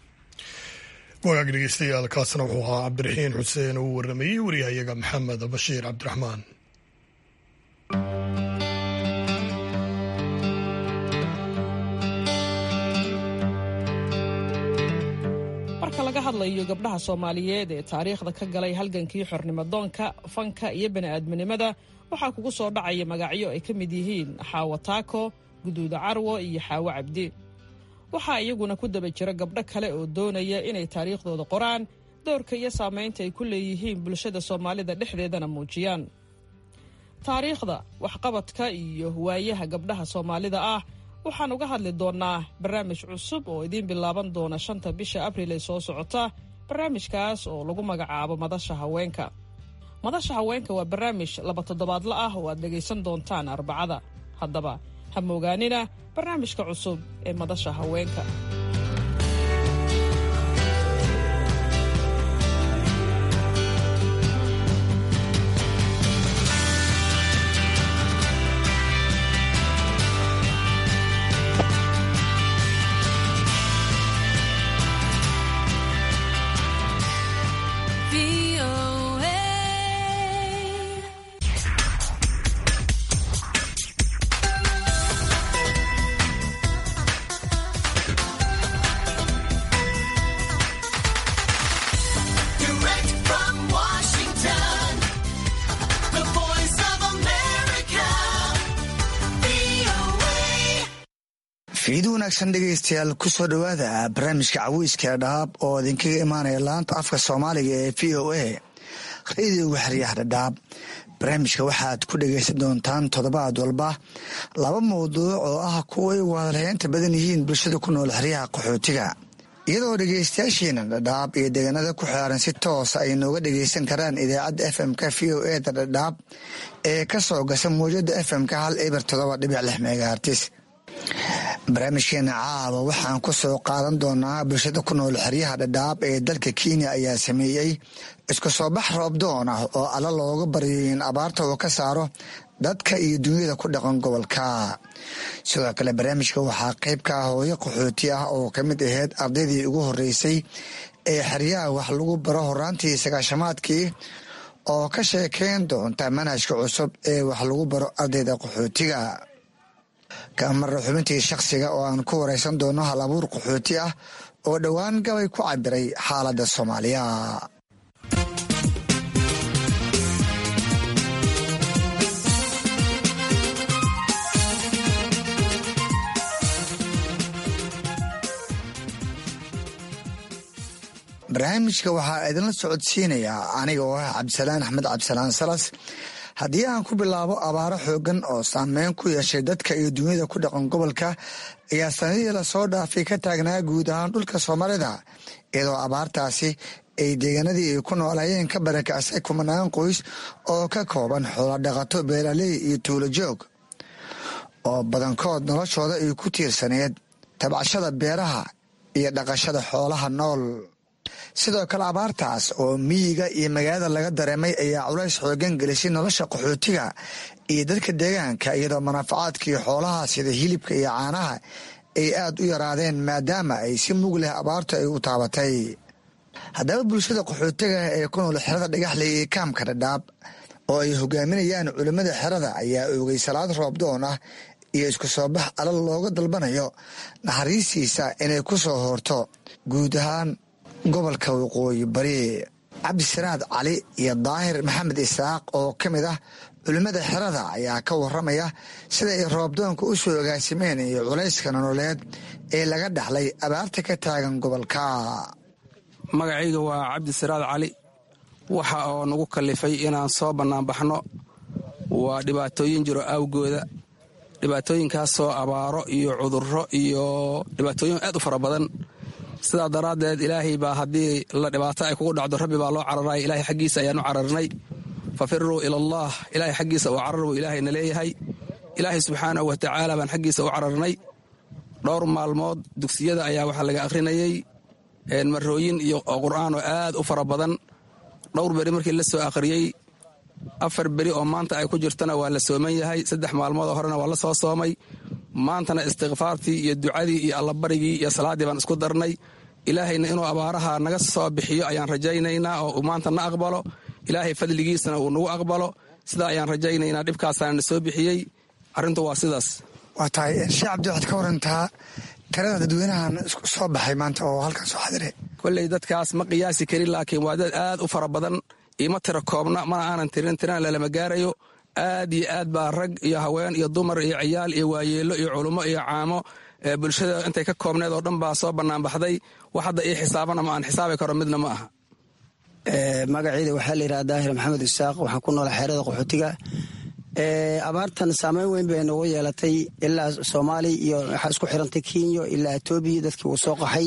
wagaag dhegeystayaal, kaasna wuxuu ahaa cabdiraxiin xuseen oo u warramayey wariyahayaga maxamed bashiir cabdiraxmaan. marka laga hadlayo gabdhaha Soomaaliyeed ee taariikhda ka galay halgankii xornimo-doonka, fanka iyo bani'aadminimada, waxaa kugu soo dhacaya magacyo ay ka mid yihiin Xaawo Taako, Guduuda Carwo iyo Xaawo Cabdi. waxaa iyaguna ku daba jira gabdho kale oo doonaya inay taariikhdooda qoraan, doorka iyo saamaynta ay ku leeyihiin bulshada Soomaalida dhexdeedana muujiyaan. taariikhda, waxqabadka iyo waayaha gabdhaha Soomaalida ah waxaan uga hadli doonaa barnaamij cusub oo idiin bilaaban doona 5 bisha Abriil ee soo socota. barnaamijkaas oo lagu magacaabo Madasha Haweenka. Madasha Haweenka waa barnaamij 2 toddobaadle ah oo aad dhegaysan doontaan Arbacada. haddaba ha moogaanina barnaamijka cusub ee Madasha Haweenka. fiid wanaagsan dhegaystayaal kusoo dhowaada barnaamijka caweyska dhadhaab oo idinkaga imaanaya laanta afka soomaaliga ee v o a radiyoga xeryaha dhadhaab. barnaamijka waxaad ku dhegaysan doontaan toddobaad walba 2 mawduuc oo ah kuwa ay wadalheynta badan yihiin bulshada ku nool xeryaha qaxootiga, iyadoo dhegaystayaasheena dhadhaab iyo deegaanada ku xeeran si toosa ay nooga dhegaysan karaan idaacadda fm-ka v o a da dhadhaab ee ka soo gasa mawjada fm-ka 107.6 megahertis. barnaamijkeena caawa waxaan ku soo qaadan doonaa bulshada ku nool xeryaha dhadhaab ee dalka Kenya ayaa sameeyey isku soo bax roobdoon ah oo alla looga baryay in abaarta uu ka saaro dadka iyo dunyada ku dhaqan gobolka. sidoo kale barnaamijka waxaa qayb ka ah hooyo qaxooti ah oo ka mid ahayd ardaydii ugu horeysay ee xeryaha wax lagu baro horaantii 90-maadkii oo ka sheekeyn doonta manhajka cusub ee wax lagu baro ardayda qaxootiga. kamara xubintii shakhsiga oo aan ku wareysan doono hal abuur qaxooti ah oo dhowaan gabay ku cabiray xaaladda Soomaaliya. barnaamijka waxaa idinla socodsiinayaa aniga oo ah Cabdisalaan Axmed Cabdisalaan Salas. haddii aan ku bilaabo abaaro xoogan oo saameyn ku yeeshay dadka iyo dunyada ku dhaqan gobolka ayaa sanadihii lasoo dhaafay ka taagnaa guud ahaan dhulka Soomaalida, iyadoo abaartaasi ay deegaanadii ay ku noolayeen ka barakacay 10 qoys oo ka kooban xoolo dhaqato, beeraley iyo tuulo joog oo badankood noloshooda ay ku tiirsaneed tabcashada beeraha iyo dhaqashada xoolaha nool. sidoo kale abaartaas oo miyiga iyo magaalada laga dareemay ayaa culays xoogan gelisay nolosha qaxootiga iyo dadka deegaanka, iyadoo manaafacaadkii xoolaha sida hilibka iyo caanaha ay aad u yaraadeen maadaama ay si mug leh abaartu ay u taabatay. haddaba bulshada qaxootiga ee ku nool xerada dhagaxley ee kaamka dhadhaab oo ay hogaaminayaan culimmada xerada ayaa oogay salaad roobdoon ah iyo isku soo bax alla looga dalbanayo naxariistiisa inay ku soo hoorto guud ahaan gobolka waqooyi bari. cabdisiraad cali iyo daahir maxamed isaaq oo ka mid ah culimmada xerada ayaa ka waramaya sida ay roobdoonka u soo agaasimeen iyo culayska nololeed ee laga dhaxlay abaarta ka taagan gobolka. magacayga waa cabdisiraad cali. waxa oo nagu kallifay inaan soo bannaanbaxno waa dhibaatooyin jiro awgooda, dhibaatooyinkaasoo abaaro iyo cudurro iyo dhibaatooyin aad u fara badan. sidaa daraaddeed ilaahay baa haddii la dhibaato ay kugu dhacdo rabbi baa loo cararaya, ilaahay xaggiisa ayaanu cararnay. fafiruu ilallaah, ilaahay xaggiisa u carar buu ilaahayna leeyahay. ilaahay subxaanahu wa tacaala baan xaggiisa u cararnay. dhowr maalmood dugsiyada ayaa waxaa laga akhrinayey marooyin iyo qur'aan oo aad u fara badan. dhowr beri markii la soo akhriyey, 4 beri oo maanta ay ku jirtana waa la sooman yahay, 3 maalmood oo horena waa la soo soomay. maantana istikfaartii iyo ducadii iyo allabarigii iyo salaaddii baan isku darnay. ilaahayna inuu abaaraha naga soo bixiyo ayaan rajaynaynaa oo uu maanta na aqbalo, ilaahay fadligiisana uu nagu aqbalo. sidaa ayaan rajaynaynaa. dhibkaasaana na soo bixiyey. arrintu waa sidaas. waa tahay sheekh cabdi, waxaad ka warantaa tirada dadweynahan isku soo baxay maanta oo halkan soo xadire? kolley dadkaas ma qiyaasi karin, laakiin waa dad aad u fara badan. ima tiro koobna, mana aanan tirin, tirana lalama gaarayo. aad iyo aad baa rag iyo haween iyo dumar iyo ciyaal iyo waayeelo iyo culummo iyo caamo bulshada intay ka koobneed oo dhan baa soo bannaanbaxday. wax hadda ii xisaabana ma aan xisaabi karo, midna ma aha. magacayda waxaa la yidhaha daahir maxamed isaaq. waxaan ku noolaa xeerada qaxootiga. abaartan saameyn weyn bay noogu yeelatay. ilaa soomaali iyo waxaa isku xirantay kenya ilaa etoobiya, dadkii wuu soo qaxay.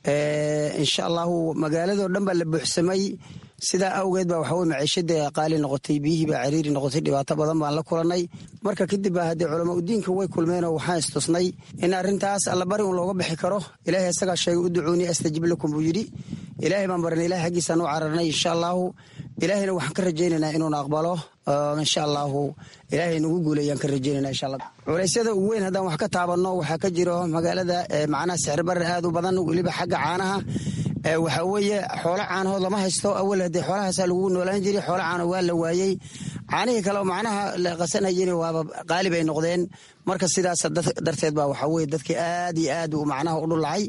insha allahu magaaladoo dhan baa la buuxsamay. sidaa awgeed baa waxaweye maciishada qaali noqotay, biyihii baa ciriiri noqotay, dhibaato badan baan la kulanay. marka kadib baa haddee culama udiinka way kulmeenoo waxaan istusnay in arrintaas allabari un looga bixi karo. ilaahay isagaa sheegay uducuunii astajib lakum buu yidhi. ilaahay baan baranay, ilahay xaggiisaan u cararnay. insha allahu ilaahayna waxaan ka rajaynaynaa inuuna aqbalo. insha allahu ilaahay nagu guulayaan ka rajaynayna insha allah. culeysyada ugu weyn haddaan wax ka taabanno waxaa ka jiro magaalada macnaha sicir barar aad u badan, weliba xagga caanaha. waxaa weeye xoolo caanahood lama haysto. awal haddee xoolahaasaa lagu noolaan jiray, xoolo caano waa la waayey. caanihii kale oo macnaha la qasanayena waaba qaali bay noqdeen. marka sidaas darteed baa waxaa weye dadkii aad iyo aad uu macnaha u dhulacay.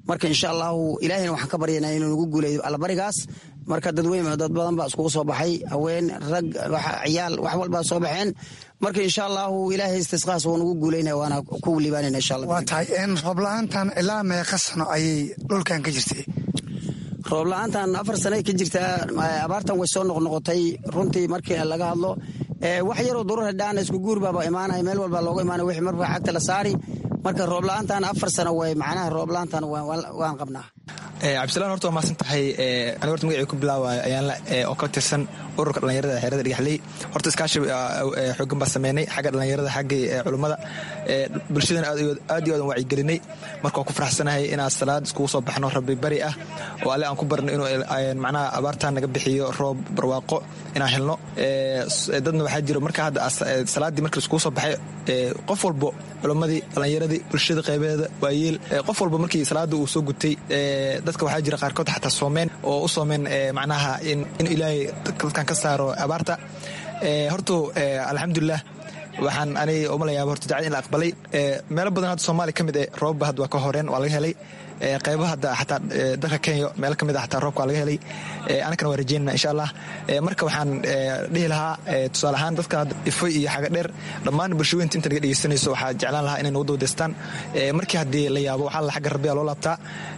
marka insha allahu ilaahayna waxaan ka baryaynaa inuu nagu guuleeyo allabarigaas. marka dad badan baa iskugu soo baxay, haween, rag, ciyaal, wax walbaa soo baxeen. marka insha allahu ilaahay istisqaas wuu nagu guuleynaya, waana ku liibaanayna insha allah. waa tahay roob la-aantan ilaa meeqa sano ayay dhulkan ka jirtay? roob la-aantan 4 sano ka jirtaa. abaartan way soo noqnoqotay runtii markii laga hadlo. wax yaroo durur hadhaan isku guur baaba imaanaya, meel walba looga imaanaya wixii marba xagta la saari. marka roob la-aantan 4 sano way macnaha roob la-aantan waan qabnaa. cabdisalaan horta waa mahadsan tahay. aniga horta magacii ku bilaawaayo ayaanla oo ka tirsan ururka dhallinyarada xeerada dhagaxley. horta iskaashi xoogan baa sameynay xagga dhallinyarada, xagga culummada, bulshadana aad iyo aad aan wacyigelinay. marka waan ku faraxsanahay inaan salaad iskugu soo baxno rabbi bari ah oo alle aan ku barno inuu macnaha abaartaan naga bixiyo roob barwaaqo inaan helno. dadna waxaa jiro marka hadda salaaddii markii iskugu soo baxay qof walbo culummadii, dhallinyaradii, bulshada qaybeeda, waayeel, qof walba markii salaada uu soo gutay. dadka waxaa jira qaarkood xataa soomeen oo u soomeen macnaha in ilaahay dadkan ka saaro abaarta. horta alxamdulilah waxaan aniga uma la yaaba horta dacad in la aqbalay. meelo badan hadda soomaaliya ka mid roobba hadda waa ka horeen, waa laga helay. qaybaha hadda xataa dalka Kenya meelo ka mid xataa roobka waa laga helay. anakana waa rajeynana insha allah. marka waxaan dhihi lahaa tusaale ahaan dadka ifo iyo xaga dheer dhammaan bulshooyinta inta naga dhegeysanayso waxaa jeclaan lahaa inay nagu dawdaystaan. markii haddii la yaabo waxaa la xagga rabbiga loo laabtaa,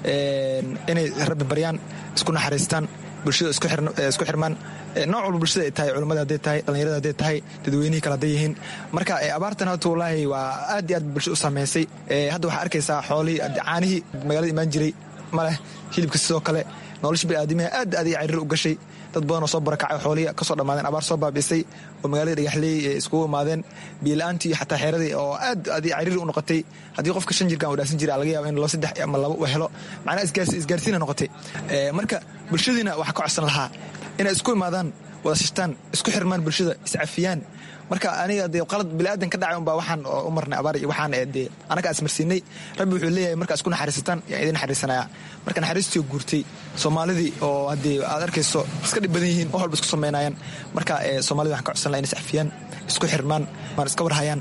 inay rabbi baryaan, isku naxariistaan, bulshada isku xirmaan. nooc walba bulshada ay tahay, culummada hadday tahay, dhallinyarada hadday tahay, dadweynihii kale hadday yihiin. marka abaartan hadda wallaahi waa aad iyo aad bulshada u saamaysay. hadda waxaa arkaysaa xoolihii, caanihii magaalada imaan jiray ma leh, hilibka sidoo kale, nolosha bini'aadamiha aad iyo cariir u gashay. dad badan oo soo barakacay, xoolihii ka soo dhammaadeen, abaar soo baabi'isay oo magaalada dhagaxley iskugu imaadeen. biyo-la'aantii iyo xataa xeeradii oo aad iyo cariir u noqotay. haddii qofka 5 jirkaan uu dhaafsan jiray laga yaaba in 3 ama 2 uu helo, macnaha isgaarsiina noqotay. marka bulshadiina waxaa ka codsan lahaa inay isku imaadaan, wada shishtaan, isku xirmaan, bulshada iscafiyaan. marka aniga dee qalad bini'aadan ka dhacay unbaa waxaan u marnay abaar iyo waxaan dee anaga ismarsiinay. rabbi wuxuu leeyahay markaa isku naxariisataan yaa idin naxariisanaya. marka naxariistii guurtay soomaalidii oo haddii aad arkayso iska dhib badan yihiin, wax walba isku samaynayaan. marka soomaalida waxaan ka codsan lahaa inay iscafiyaan, isku xirmaan, iska warhayaan,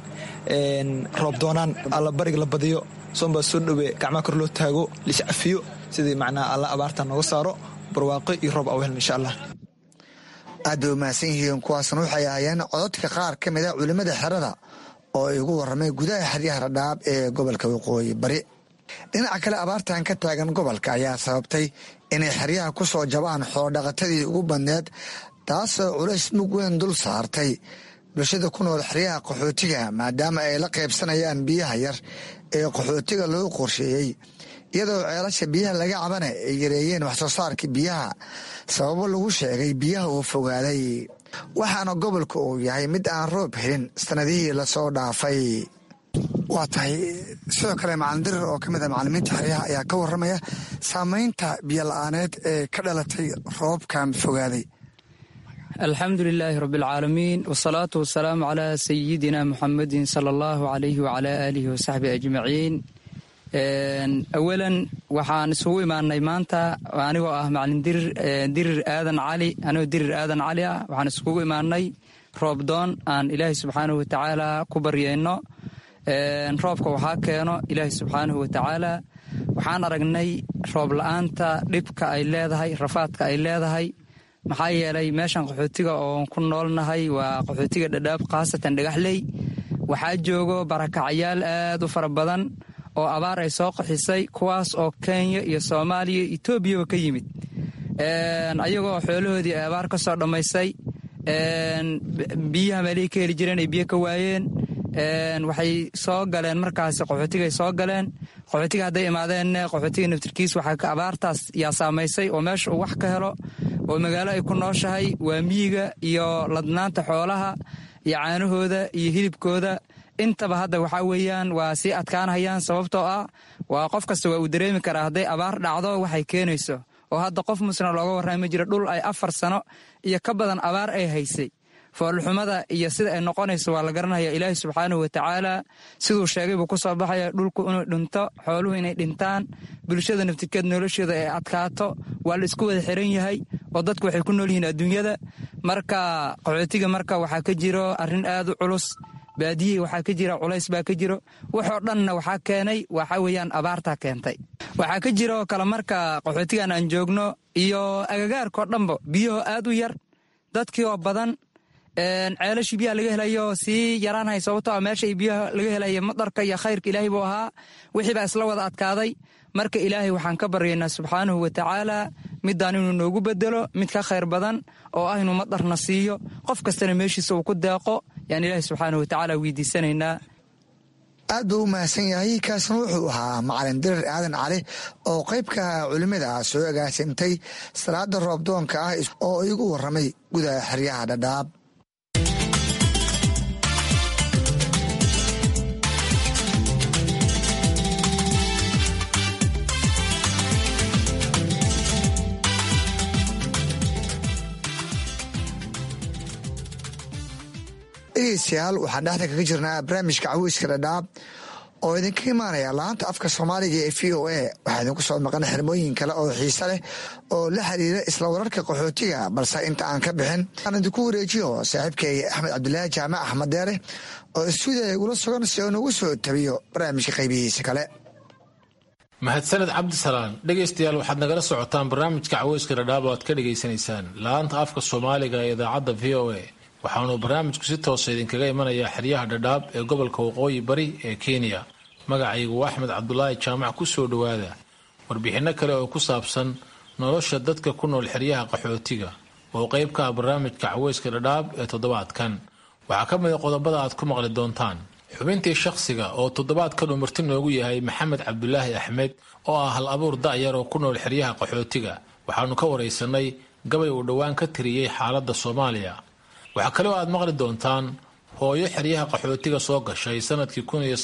roob doonaan, alla bariga la badiyo, soonbaa soo dhowe, gacmaha kor loo taago, liscafiyo sidii macnaha alla abaartan nooga saaro barwaaqo iyo roob aan helno insha allah. aad bay u mahadsan yihiin. kuwaasna waxay ahaayeen cododka qaar ka mida culimmada xerada oo igu warramay gudaha xeryaha Dhadhaab ee gobolka Waqooyi Bari. dhinaca kale abaartan ka taagan gobolka ayaa sababtay inay xeryaha ku soo jabaan xoolo-dhaqatadii ugu badneed, taasoo culays mug weyn dul saartay bulshada ku nool xeryaha qaxootiga, maadaama ay la qaybsanayaan biyaha yar ee qaxootiga loo qorsheeyey, iyadoo ceelasha biyaha laga cabana ay yareeyeen wax soo saarka biyaha sababo lagu sheegay biyaha uu fogaaday. waxaana gobolka uu yahay mid aan roob helin sanadihii lasoo dhaafay. waa tahay sidoo kale macalin dirir oo ka mid a macalimiinta xeryaha ayaa ka warramaya saamaynta biyo la-aaneed ee ka dhalatay roobkan fogaaday. alxamdu lilaahi rabbi alcaalamiin, wasalaatu wasalaamu calaa sayidina muxamedin sala allahu calayhi wacalaa aalihi wasaxbihi ajmaciin. awalan waxaan isugu imaanay maanta anigoo ah macalin dirir aadan cali, anigoo dirir aadan cali ah, waxaan isugu imaanay roobdoon aan ilaahay subxaanahu watacaala ku baryayno. roobka waxaa keeno ilaahay subxaanahu watacaala. waxaan aragnay roob la-aanta dhibka ay leedahay, rafaadka ay leedahay. maxaa yeelay meeshan qaxootiga oon ku noolnahay waa qaxootiga Dhadhaab, khaasatan dhagaxley. waxaa joogo barakacayaal aad u fara badan oo abaar ay soo qaxisay, kuwaas oo Kenya iyo Soomaaliya iyo Etoobiyaba ka yimid. ayagoo xoolahoodii ay abaar ka soo dhammaysay, biyaha meelihii ka heli jireen ay biyo ka waayeen. waxay soo galeen markaasi qaxootigay soo galeen. qaxootiga hadday imaadeen, qaxootiga naftirkiis waxaa abaartaas yaa saamaysay oo meesha uu wax ka helo oo magaalo ay ku nooshahay waa miyiga iyo ladnaanta xoolaha iyo caanahooda iyo hilibkooda. intaba hadda waxaa weeyaan waa sii adkaanhayaan, sababtoo ah waa qof kasta waa uu dareemi karaa hadday abaar dhacdo waxay keenayso. oo hadda qof musna looga warrami ma jiro dhul ay 4 sano iyo ka badan abaar ay haysay. foolxumada iyo sida ay noqonayso waa la garanaya. ilaahay subxaanahu watacaala siduu sheegay buu ku soo baxaya dhulku inuu dhinto, xooluhu inay dhintaan, bulshada naftirkeed nolosheeda ay adkaato. waa la isku wada xiran yahay oo dadku waxay ku nool yihiin adduunyada. marka qaxootiga marka waxaa ka jiro arrin aad u culus. baadiyihii waxaa ka jira culays baa ka jiro waxoo dhanna waxaa keenay waxa weeyaan abaartaa keentay waxaa ka jira oo kale marka qaxootigan aan joogno iyo agagaarkao dhanba biyahoo aad u yar dadkii oo badan ceelashii biyaha laga helayo sii yaraanhay sababto a meesha biyaha laga helaya madarka iyo khayrka ilaahay buu ahaa wixii baa isla wada adkaaday marka ilaahay waxaan ka baryaynaa subxaanahu watacaala midaan inuu noogu bedelo mid ka khayr badan oo ah inuu madarna siiyo qof kastana meeshiisa uu ku deeqo yaan ilaahay subxaanahu watacaala weydiisanaynaa aad buu u mahadsan yahay kaasna wuxuu ahaa macalin dirir aadan cali oo qaybka culimmada soo agaasimtay salaada roobdoonka ah oo igu warramay gudaha xeryaha dhadhaab dhegeystayaal waxaan dhexda kaga jirnaa barnaamijka caweyska dhadhaab oo idinka imaanaya laanta afka soomaaliga ee v o a waxaa idinku soo maqan xirmooyin kale oo xiise leh oo la xiriira isla wararka qaxootiga balse inta aan ka bixin aan idinku wareejiyo saaxiibkay axmed cabdulaahi jaamac axmed deere oo istuudiya igula sugan si oo nagu soo tabiyo barnaamijka qaybihiisa kale. mahadsaned cabdisalaan dhegaystayaal waxaad nagala socotaan barnaamijka caweyska dhadhaab oo aad ka dhegaysanaysaan laanta afka soomaaliga ee idaacadda v o a waxaanu barnaamijku si toosa idinkaga imanayaa xeryaha dhadhaab ee gobolka waqooyi bari ee kenya magacaygu waa axmed cabdulaahi jaamac ku soo dhowaada warbixinno kale oo ku saabsan nolosha dadka ku nool xeryaha qaxootiga oo qayb ka ah barnaamijka caweyska dhadhaab ee toddobaadkan waxaa ka mida qodobada aad ku maqli doontaan xubintii shakhsiga oo toddobaadkan uu marti noogu yahay maxamed cabdulaahi axmed oo ah hal abuur da'yar oo ku nool xeryaha qaxootiga waxaanu ka waraysanay gabay uu dhowaan ka tiriyey xaaladda soomaaliya waxaa kaloo aad maqli doontaan hooyo xeryaha qaxootiga soo gashay sanadkii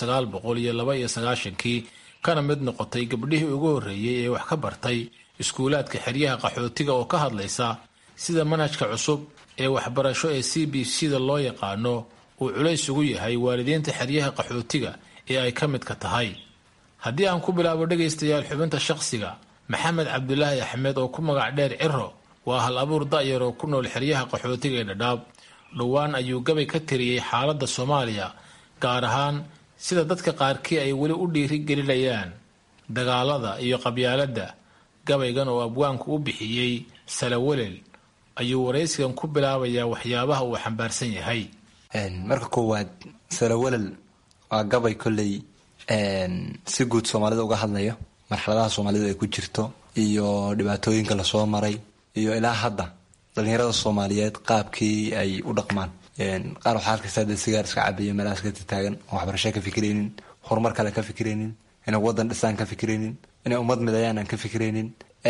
1992 kana mid noqotay gabdhihii ugu horreeyey ee wax ka bartay iskuulaadka xeryaha qaxootiga oo ka hadlaysa sida manhajka cusub ee waxbarasho ee CBC-da loo yaqaano uu culays ugu yahay waalidiinta xeryaha qaxootiga ee ay ka midka tahay. haddii aan ku bilaabo dhegaystayaal xubinta shakhsiga maxamed cabdulaahi axmed oo ku magac dheer ciro waa hal abuur da'yar oo ku nool xeryaha qaxootiga ee dhadhaab dhowaan ayuu gabay ka tiriyey xaaladda soomaaliya gaar ahaan sida dadka qaarkii ay weli u dhiirigelinayaan dagaalada iyo qabyaaladda. gabaygan oo abwaanku u bixiyey salawalel ayuu waraysigan ku bilaabayaa waxyaabaha uu xambaarsan yahay. marka koowaad salawalel waa gabay kolley si guud soomaalida uga hadlayo marxaladaha soomaalidu ay ku jirto iyo dhibaatooyinka lasoo maray iyo ilaa hadda dhalinyarada soomaaliyeed qaabkii ay u dhaqmaan. qaar waxaa arkaysaa dee sigaar iska cabayo meelahaas ka taagan oo waxbarasho ka fikiraynin, horumar kale ka fikiraynin, inay wadan dhisaan ka fikiraynin, inay ummad midayaan aan ka fikiraynin.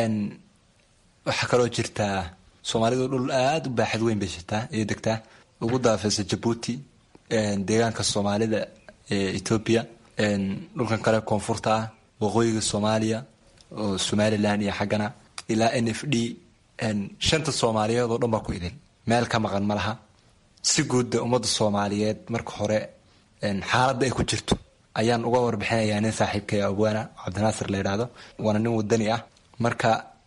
waxaa kaloo jirtaa soomaalidu dhul aada u baaxad weyn bay jirtaa iyo degtaa ugu daafeysa Jabuuti, deegaanka soomaalida ee Ethiopia, dhulkan kale koonfurta ah, waqooyiga Soomaaliya oo Somaliland iyo xaggana ilaa NFD. shanta Soomaaliyeed oo dhan baa ku idin meel ka maqan ma laha. si guud ummadda Soomaaliyeed marka hore xaaladda ay ku jirto ayaan uga warbixinayaa nin saaxiibkay abwaana Cabdinaasir la yiraahdo, waana nin wadani ah. marka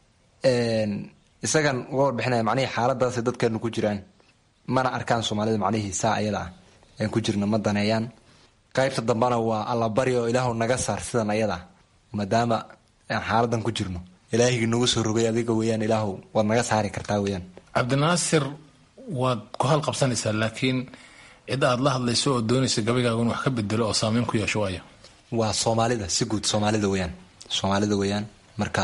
isagan uga warbixinaya macnaheedu xaaladdaas dadkeenu ku jiraan mana arkaan Soomaalida macnaheedu ayada aan ku jirno ma daneeyaan. qaybta dambana waa alla bari oo Ilaahu naga saar sidan ayada maadaama aan xaaladan ku jirno. ilaahiga nagu soo rogay adiga weeyaan, Ilaahu waad naga saari kartaa weeyaan. Cabdinaasir waad ku hal qabsanaysaa laakiin cid aad la hadlayso oo doonaysa gabaygaga wax ka bedelo oo saameyn ku yeesho waayo. waa Soomaalida si guud Soomaalida weeyaan. marka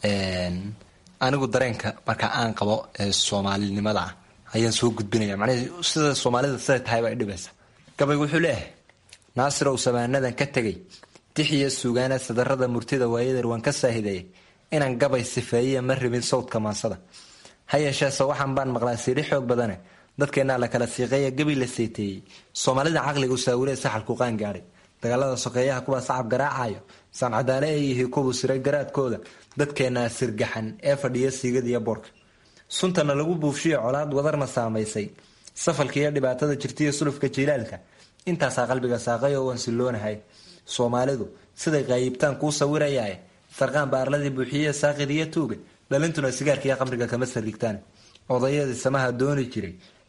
anigu dareenka marka aan qabo Soomaalinimada ayaan soo gudbinaya macnaheedu sida Soomaalida sida tahay bay dhibaysa. gabaygu wuxuu leeyahay Naasir oo samaanadan ka tagay tixiya suugaana sadarada murtida waayadar waan ka saahiday inaan gabay sifeeyay ma rabin sawdka maansada. hayeeshee waxaan baan maqlaa siri xoog badan dadkeena la kala siiqay gabi la seetay Soomaalida aqliga u saawirey saxal ku qaan gaaray dagaalada soqeeyaha kuwa sacab garaacayo san cadaale ay yihiin kuwa siray garaadkooda dadkeena sirgaxan ee fadhiya siigada iyo boorka suntana lagu buufshiyo colaad wadarna saameysay safalkiiyo dhibaatada jirtiyo sulufka jiilaalka intaas qalbiga saaqay oo wansiloonahay. Soomaalidu siday qaybtaan ku sawirayay sarqaan baarladii buuxiye saaqidiyo tuuga dhalintuna sigaarka iyo qamriga kama sarigtaan odayada samaha dooni jiray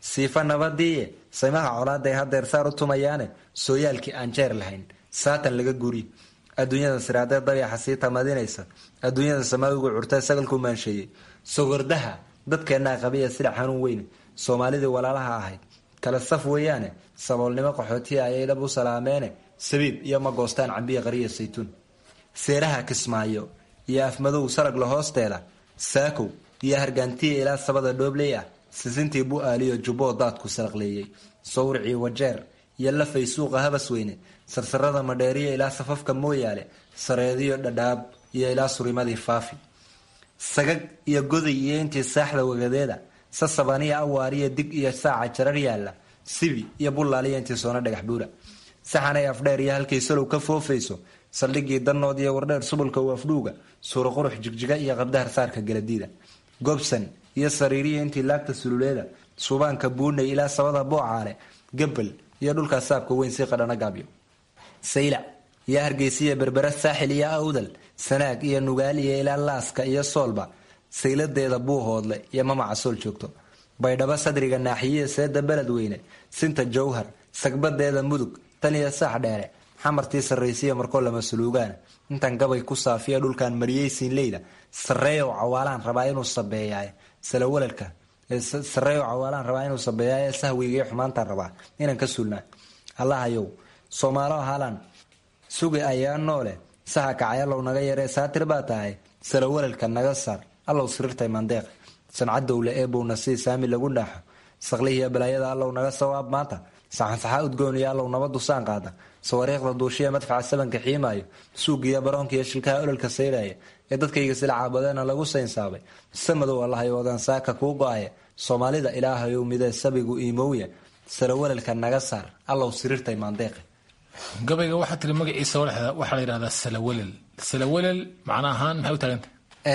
siifa nabadiiye saymaha colaaday hadeer saar u tumayaane sooyaalkii aan jeer lahayn saatan laga guriy adduunyada siraadee dayaxa sii tamadinaysa adduunyada samaawigu curtay sagalku maansheeyey sogordaha dadkeenaa qabiya sida xanuun weyne soomaalidii walaalaha ahayd kala saf weeyaane saboolnimo qaxootiya ayay dhab u salaameene sabiib iyo magoostaan cambiya qariya saytuun seeraha kismaayo iyo afmadow saragla hoosteeda saakow iyo hargaantiya ilaa sabada dhoobley ah sisintii bu-aaliyo jubboo daadku salaqleeyey sawricii wajeer iyo lafay suuqa habas weyne sarsarada madheeriya ilaa safafka mooyaale sareediyo dhadhaab iyo ilaa surimadii faafi sagag iyo goday iyo intii saaxda wagadeeda sasabaniya awaariya dig iyo saaca jarar yaalla sibi iyo bullaaliya intii soona dhagax buura saxanay afdheer iyo halkay salow ka foofayso saldhigii dannood iyo wardheer subulka u afdhuuga suuro qurux jigjiga iyo qabdahar saarka galadiida gobsan iyo sariiriya intii laagta sululeeda subaanka buunay ilaa sabada boocaale gabal iyo dhulkaa saabka weyn sii qadhana gaabyo saylac iyo hargeysiya berbera saaxil iyo awdal sanaag iyo nugaal iyo ilaa laaska iyo soolba sayladeeda buuhoodle iyo mamaca sool joogto baydhabo sadriga naaxiyiya seeda beled weyne sinta jawhar sagbadeeda mudug tan iyo saax dheere xamartii sarraysiya markoo lama suluugaana intan gabay ku saafiya dhulkan mariyey siinleyda sareeyow cawaalaan rabaa inuu sabeeyaay salawalalka sareeyow cawaalaan rabaa inuu sabeeyaay sahwiga iyo xumaantaan rabaa inaan ka suulnaa allahayow soomaalo haalan sugi ayaa noole saha kacayalow naga yaree saatir baa tahay salawalalka naga saar allow siriirtay mandeeq sancadowle eebowna sii saami lagu dhaaxo saqlihiiyo balaayada allow naga sawaab maanta saxansaxa udgoon iyo allow nabadu saan qaada sawariiqda duushiya madfaca sabanka xiimaayo suugiyo baroonka iyo shilkaha ololka saydhaya ee dadkayga sila caabadeena lagu saynsaabay samadow allahayo wadaan saaka kuu go-aya soomaalida ilaahayow midee sabigu iimowya salawalalka naga saar allow siriirtay mandeeqe gabayga waxaa tiri magaciisa waxaa la yidhahdaa salawalal salawalal macna ahaan maxay u taaganta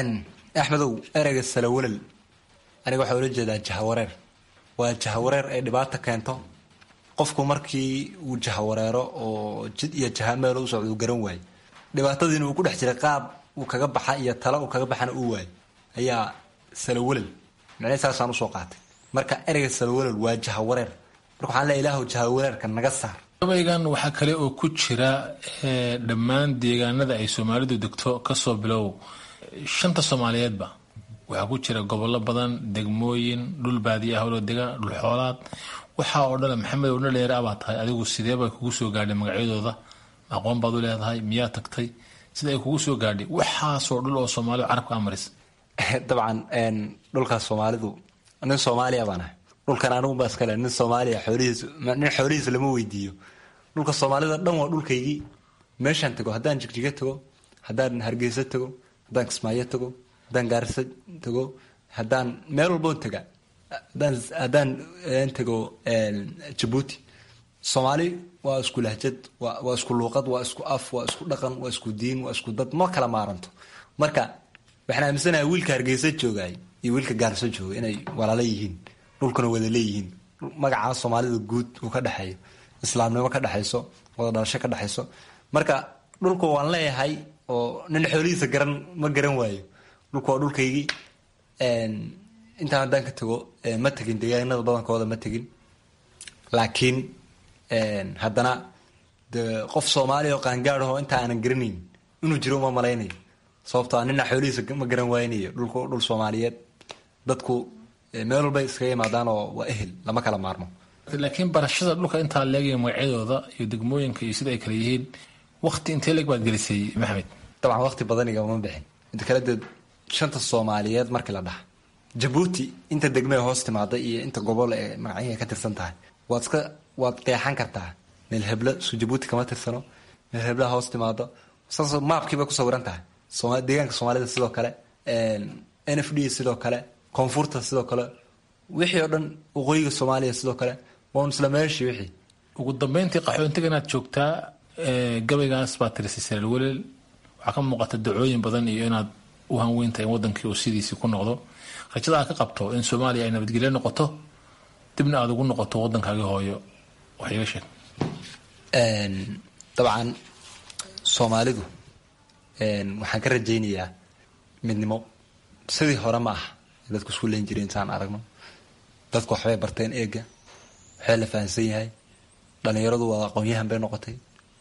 axmedow ereyga salawalal aniga waxaa ula jeedaa jahawareer waa jahawareer ay dhibaata keento qofku markii uu jahawareero oo jid iyo jaha meel u socdo uu garan waayo dhibaatadiina uu ku dhex jiray qaab uu kaga baxa iyo talo uu kaga baxana uu waayo ayaa salawalal macnahe saasaan usoo qaatay marka ereyga salawalal waa jahawareer marka waxaan leeya ilaahu jahawareerka naga saar gabaygan waxaa kale oo ku jira dhammaan deegaanada ay soomaalidu degto kasoo bilow shanta soomaaliyeedba waxaa ku jira gobollo badan degmooyin dhul baadiya ah oo degaan dhul xoolaad waxaa oo dhan maxamed oo dhalinyaro abaa tahay adigu sidee bay kugu soo gaadhay magacyadooda aqoon baad u leedahay miyaa tagtay sida ay kugu soo gaadhay waxaasoo dhul oo soomaalidu carabka amaris dabcan dhulkaas soomaalidu nin soomaaliya baan ahay dhulkan anigu baa iskale nin soomaaliya nin xoolihiisa lama weydiiyo dhulka soomaalida dhan waa dhulkaygii meeshaan tago haddaan jigjiga tago haddaan hargeysa tago haddaan kismaayo tago haddaan gaarisa tago haddaan meel walboon taga haddaan tago jabuuti soomaali waa isku lahjad waa isku luuqad waa isku af waa isku dhaqan waa isku diin waa isku dad ma kala maaranto marka waxaan aaminsanahay wiilka hargeysa joogay iyo wiilka gaarisa jooga inay walaalo yihiin dhulkuna wada leeyihiin magacaa soomaalida guud uu ka dhexeeyo islaamnimo ka dhexayso wada dhalasho ka dhexayso marka dhulku waan leeyahay oo nin xoolihiisa ma garan waayo dhulku waa dhulkaygii intaan haddaan ka tago ma tegin deegaanada badankooda ma tegin laakiin haddana de qof soomaaliya oo qaangaad ahoo inta aanan garanayn inuu jiro uma malaynayo sababtoo nina xoolihiisa ma garan waaynayo dhulku dhul soomaaliyeed dadku meel walbay iskaga yimaadaan oo waa ehel lama kala maarmo laakiin barashada dhulka intaa leegaya magacyadooda iyo degmooyinka iyo sida ay kala yihiin waqti intee leeg baad gelisay maxamed dabcan waqti badan igama bixin inta kale dee shanta soomaaliyeed markii la dhaha jabuuti inta degmee hoos timaada iyo inta gobol ee magacyaha ka tirsan tahay waad qeexan kartaa meel hebla su jabuuti kama tirsano meel heblaha hoos timaado saas maabkiibay ku sawiran tahay deegaanka soomaalida sidoo kale NFD sidoo kale koonfurta sidoo kale wixii oo dhan waqooyiga soomaaliya sidoo kale waan isla meeshii wixii ugu dambeyntii qaxoontiga inaad joogtaa gabaygaas baad tirisay salawalal waxaa ka muuqata dacooyin badan iyo inaad u hanweyntahay in wadankii uu sidiisii ku noqdo rajada aad ka qabto in soomaaliya ay nabadgelyo noqoto dibna aad ugu noqoto wadankaagii hooyo wax iga sheeg dabcan soomaalidu waxaan ka rajaynayaa midnimo sidii hore ma aha dadku isku leen jireen intaan aragno dadku waxbay barteen eega waxaa la fahansan yahay dhalinyaradu waa aqoon-yahan bay noqotay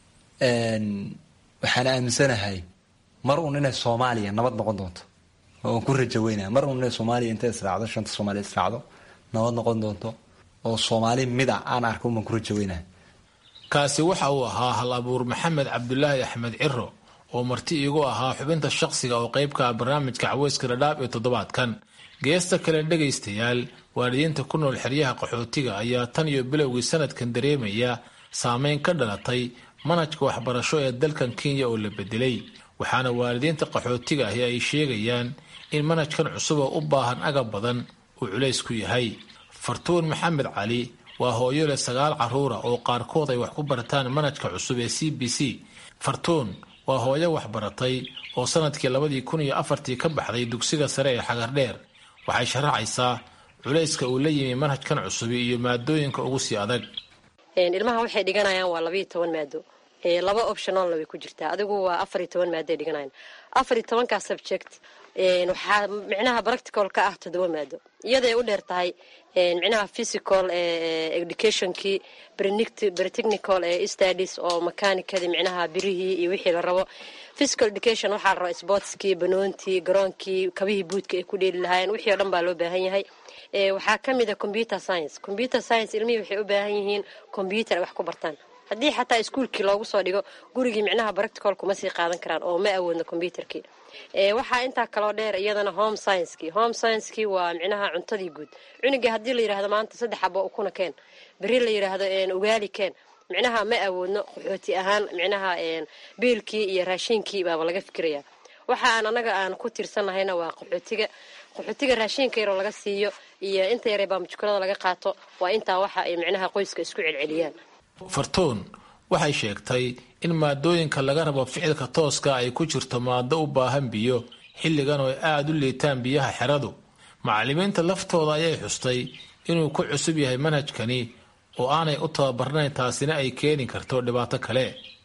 waxaan aaminsanahay mar uun inay Soomaaliya nabad noqon doonto oo ku rajo weynaa mar uun inay Soomaaliya intay israacdo shanta Soomaaliya israacdo nabad noqon doonto oo Soomaali mid ah aan arko ma ku rajo weynaa. kaasi waxa uu ahaa hal abuur Maxamed Cabdullaahi Axmed Ciro oo marti iigu ahaa xubinta shaqsiga oo qayb ka ah barnaamijka Caweyska Dhadhaab ee toddobaadkan. geesta kale dhagaystayaal waalidiinta ku nool xeryaha qaxootiga ayaa tan iyo bilowgii sanadkan dareemaya saameyn ka dhalatay manhajka waxbarasho ee dalkan Kenya oo la bedelay waxaana waalidiinta qaxootiga ahi ay sheegayaan in manhajkan cusub oo u baahan agab badan uu culays ku yahay. Fartuun Maxamed Cali waa hooyo leh 9 caruur oo qaarkood ay wax ku bartaan manhajka cusub ee CBC. Fartuun waa hooyo wax baratay oo sanadkii 2004 ka baxday dugsiga sare ee Xagardheer. waxay sharaxaysaa culayska uu la yimi manhajkan cusub iyo maadooyinka ugu sii adag. ilmaha waxay dhiganayaan waa 12 maado. laba optional way ku jirtaa. adigu waa 14 maado dhiganayaan. 14 ka subject waxa macnaha practical ka ah 7 maado. iyadoo u dheer tahay macnaha physical education ki pre-technical studies oo mechanical macnaha birihii iyo wixii la rabo. physical education waxa la rabo sportski banoonti garoonki kabihii buudka ay ku dheeli lahaayeen wixii dhan baa loo baahan yahay. waxaa kamid ah computer science ilmihi waxay u baahan yihiin computer wax ku bartaan. haddii xataa iskuulkii loogu soo dhigo gurigii macnaha practical kuma sii qaadan karaan oo ma awoodna computerkii. waxaa intaa kaloo dheer iyadana home science waa macnaha cuntadii guud. cuniga haddii la yiraahdo maanta 3 xabo ukuna keen bari la yiraahdo ugaali keen macnaha ma awoodno qaxooti ahaan macnaha biilkii iyo raashinkii baa laga fikiraya. waxa anaga aan ku tirsanahayna waa qaxootiga raashinka yar laga siiyo iyo inta yar ee baamjukulada laga qaato waa inta waxa ay macnaha qoyska isku celceliyaan. Fartuun waxay sheegtay in maadooyinka laga rabo ficilka tooska ay ku jirto maado u baahan biyo xilligan oo aad u leetaan biyaha xeradu. macallimiinta laftooda ayay xustay inuu ku cusub yahay manhajkani oo aanay u tababarnayn taasina ay keeni karto dhibaato kale.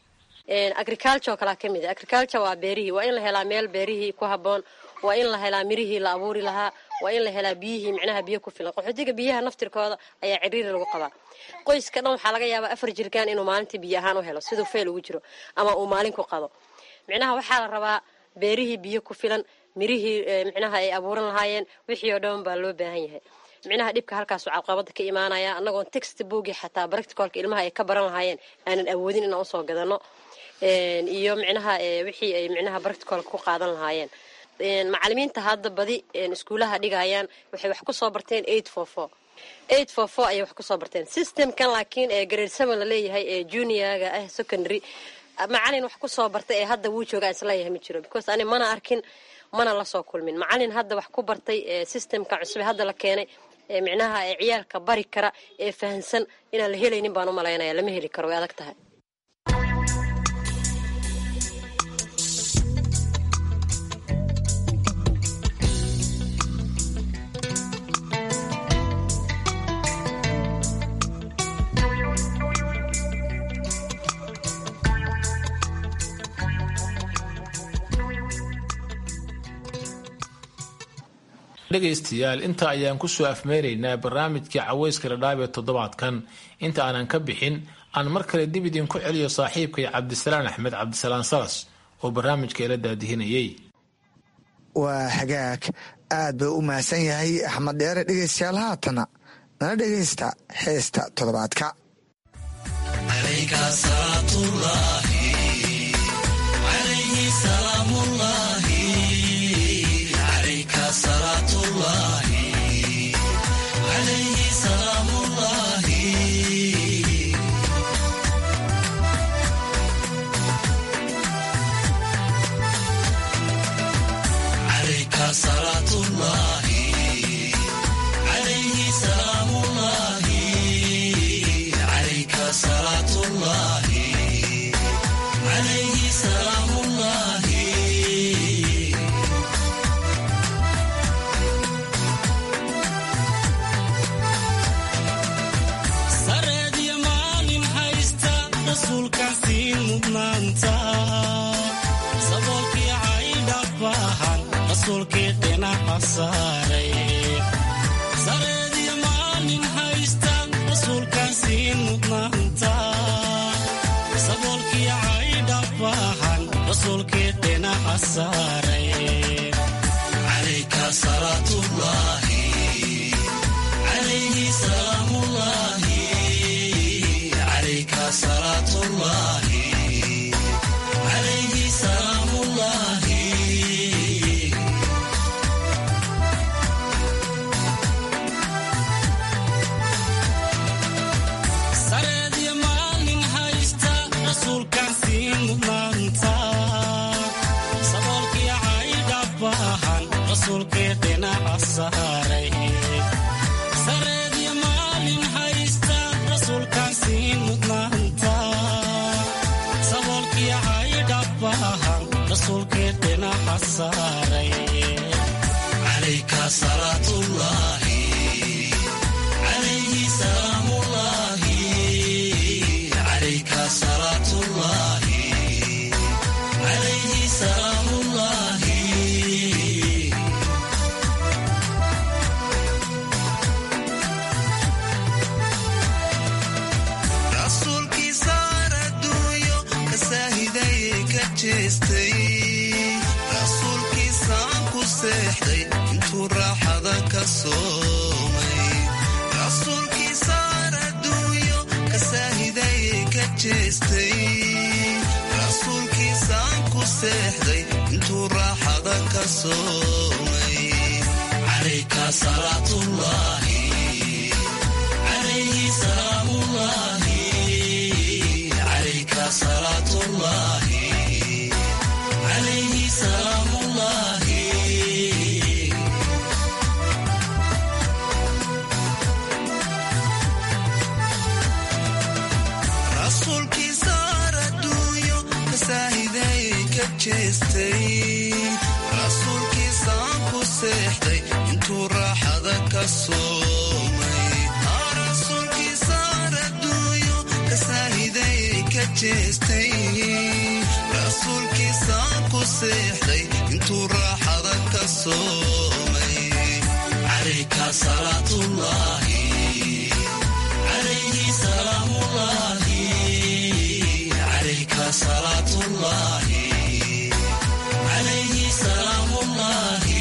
agriculture kala kamid agriculture waa beerihii waa in la helaa meel beerihii ku haboon waa in la helaa mirihii la abuuri lahaa waa in la helaa biyihii macnaha biyo ku filan. qaxootiga biyaha naftirkooda ayaa ciriiri lagu qabaa. qoyska dhan waxaa laga yaabaa 4 jirkaan inuu maalintii biyo ahaan u helo sidoo feel ugu jiro ama uu maalin ku qado. macnaha waxaa la rabaa beerihii biyo ku filan mirihii macnaha ay abuuran lahaayeen wixii oo dhan baa loo baahan yahay. macnaha dhibka halkaas oo caqabada ka imaanaya anagoo textbook xataa practicalka ilmaha ay ka baran lahaayeen aanan awoodin inaan u soo gadano iyo macnaha wixii ay macnaha practicalka ku qaadan lahaayeen. macallimiinta hadda badi iskuulaha dhigayaan waxay wax ku soo barteen 844 ay wax ku soo barteen. systemkan laakiin grade 7 la leeyahay juniorga secondary macallin wax ku soo bartay hadda wuu joogaa isla yahay ma jiro because ani mana arkin mana la soo kulmin macallin hadda wax ku bartay systemka cusub hadda la keenay macnaha ciyaalka bari kara fahansan inaan la helaynin baan u maleynayaa lama heli karo way adag tahay. dhegaystayaal inta ayaan ku soo afmeeraynaa barnaamijkii Caweyska Dhadhaab ee toddobaadkan. inta aanan ka bixin aan mar kale dib idinku celiyo saaxiibkay Cabdisalaan Axmed Cabdisalaan Salas oo barnaamijka ila daadihinayay. waa hagaag aad buu u mahadsan yahay Axmed Dheere. dhegaystayaal haatana nala dhegaysta heesta toddobaadka. Sareediya maalin saaray calayka salaatullaahi calayhi salaamullaahi calayka salaatullaahi calayhi salaamullaahi sareediyo maalin haysta rasuulkaan siin mudnaanta saboolkii caydha baahan rasuulkii dhinaca saaray sareediyo maalin haysta rasuulkaan siin mudnaanta saboolkii caydha baahan rasuulkii dhinaca saaray calayka salaatullaahi calayhi salaamullaahi calayka salaatullaahi calayhi salaamullaahi rasuulkii saar adduunyo ka saahidaye ka jeestay rasuulkiisaan ku seexday intuu raaxada ka soomay rasuulkii saar adduunyo ka saahidaye ka jeestay rasuulkiisaan ku seexday intuu raaxada ka soomay calayka salaatullaahi calayhi salaamullaahi calayka salaatullaahi calayhi salaamullaahi rasuulkii saar adduunyo ka saahidaye ka jeestay rasuulkiisaan ku seexday intuu raaxada ka soomay rasuulkii saar adduunyo ka saahidaye ka jeestay rasuulkiisaan ku seexday intuu raaxada ka soomay calayka salaatullaahi calayhi salaamullaahi calayka salaatullaahi calayhi salaamullaahi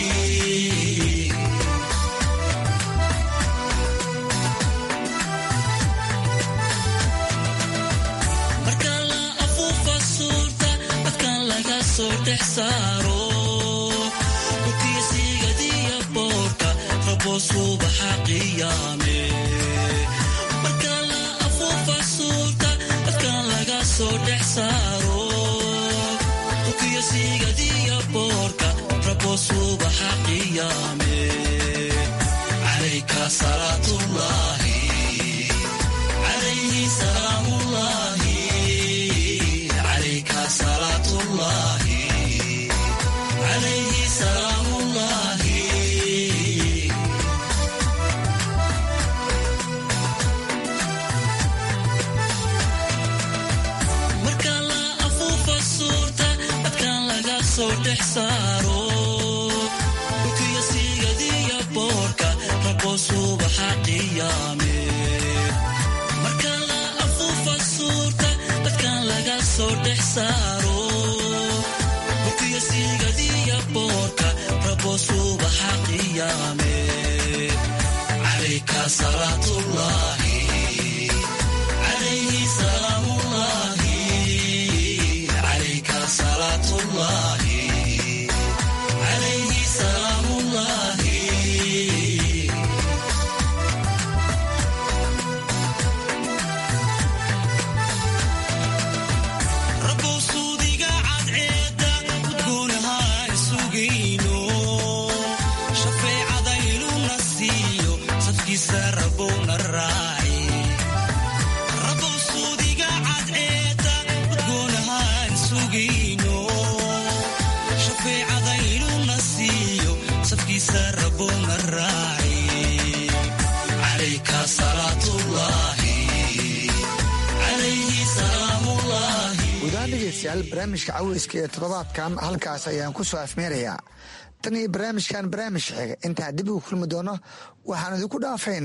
marka la afuufa suurta dadkan laga soo dhex saaro dhulkiisigadiya boorka rabo subaxa qiyaame marka la afuufa suurta dadkan laga soo dhex saaro dhulkiisigadiya boorka rabo subaxa qiyaame calayka salaatullaahi calayhi salaamullaahi calayka salaatullaahi calayhi salaamullaahi marka la afuufa suurta dadkan laga soo dhex saaro dhulkiisigadiya boorka rabo subaxa qiyaame marka la afuufa suurta dadkan laga soo dhex saaro dhulkiisigadiya boorka rabo subaxa qiyaame calayka salaatullaahi calayhi salaamullaahi calayka salaatullaahi calayhi salaamullaahi rabow suudiga cadceedda udgoonaha isugayno shafeecadaynuna siiyo safkiisa rabowna raaci rabow suudiga cadceedda udgoonaha isugayno shafeecadaynuna siiyo safkiisa rabowna raaci calayka salaatullaahi calayhi salaamullaahi gudahaan dhegeystayaal barnaamijka caweyska ee toddobaadkan halkaas ayaan ku soo afmeerayaa tan iyo barnaamijkan barnaamij xiga intaan dib ugu kulmi doono waxaan idinku dhaafayna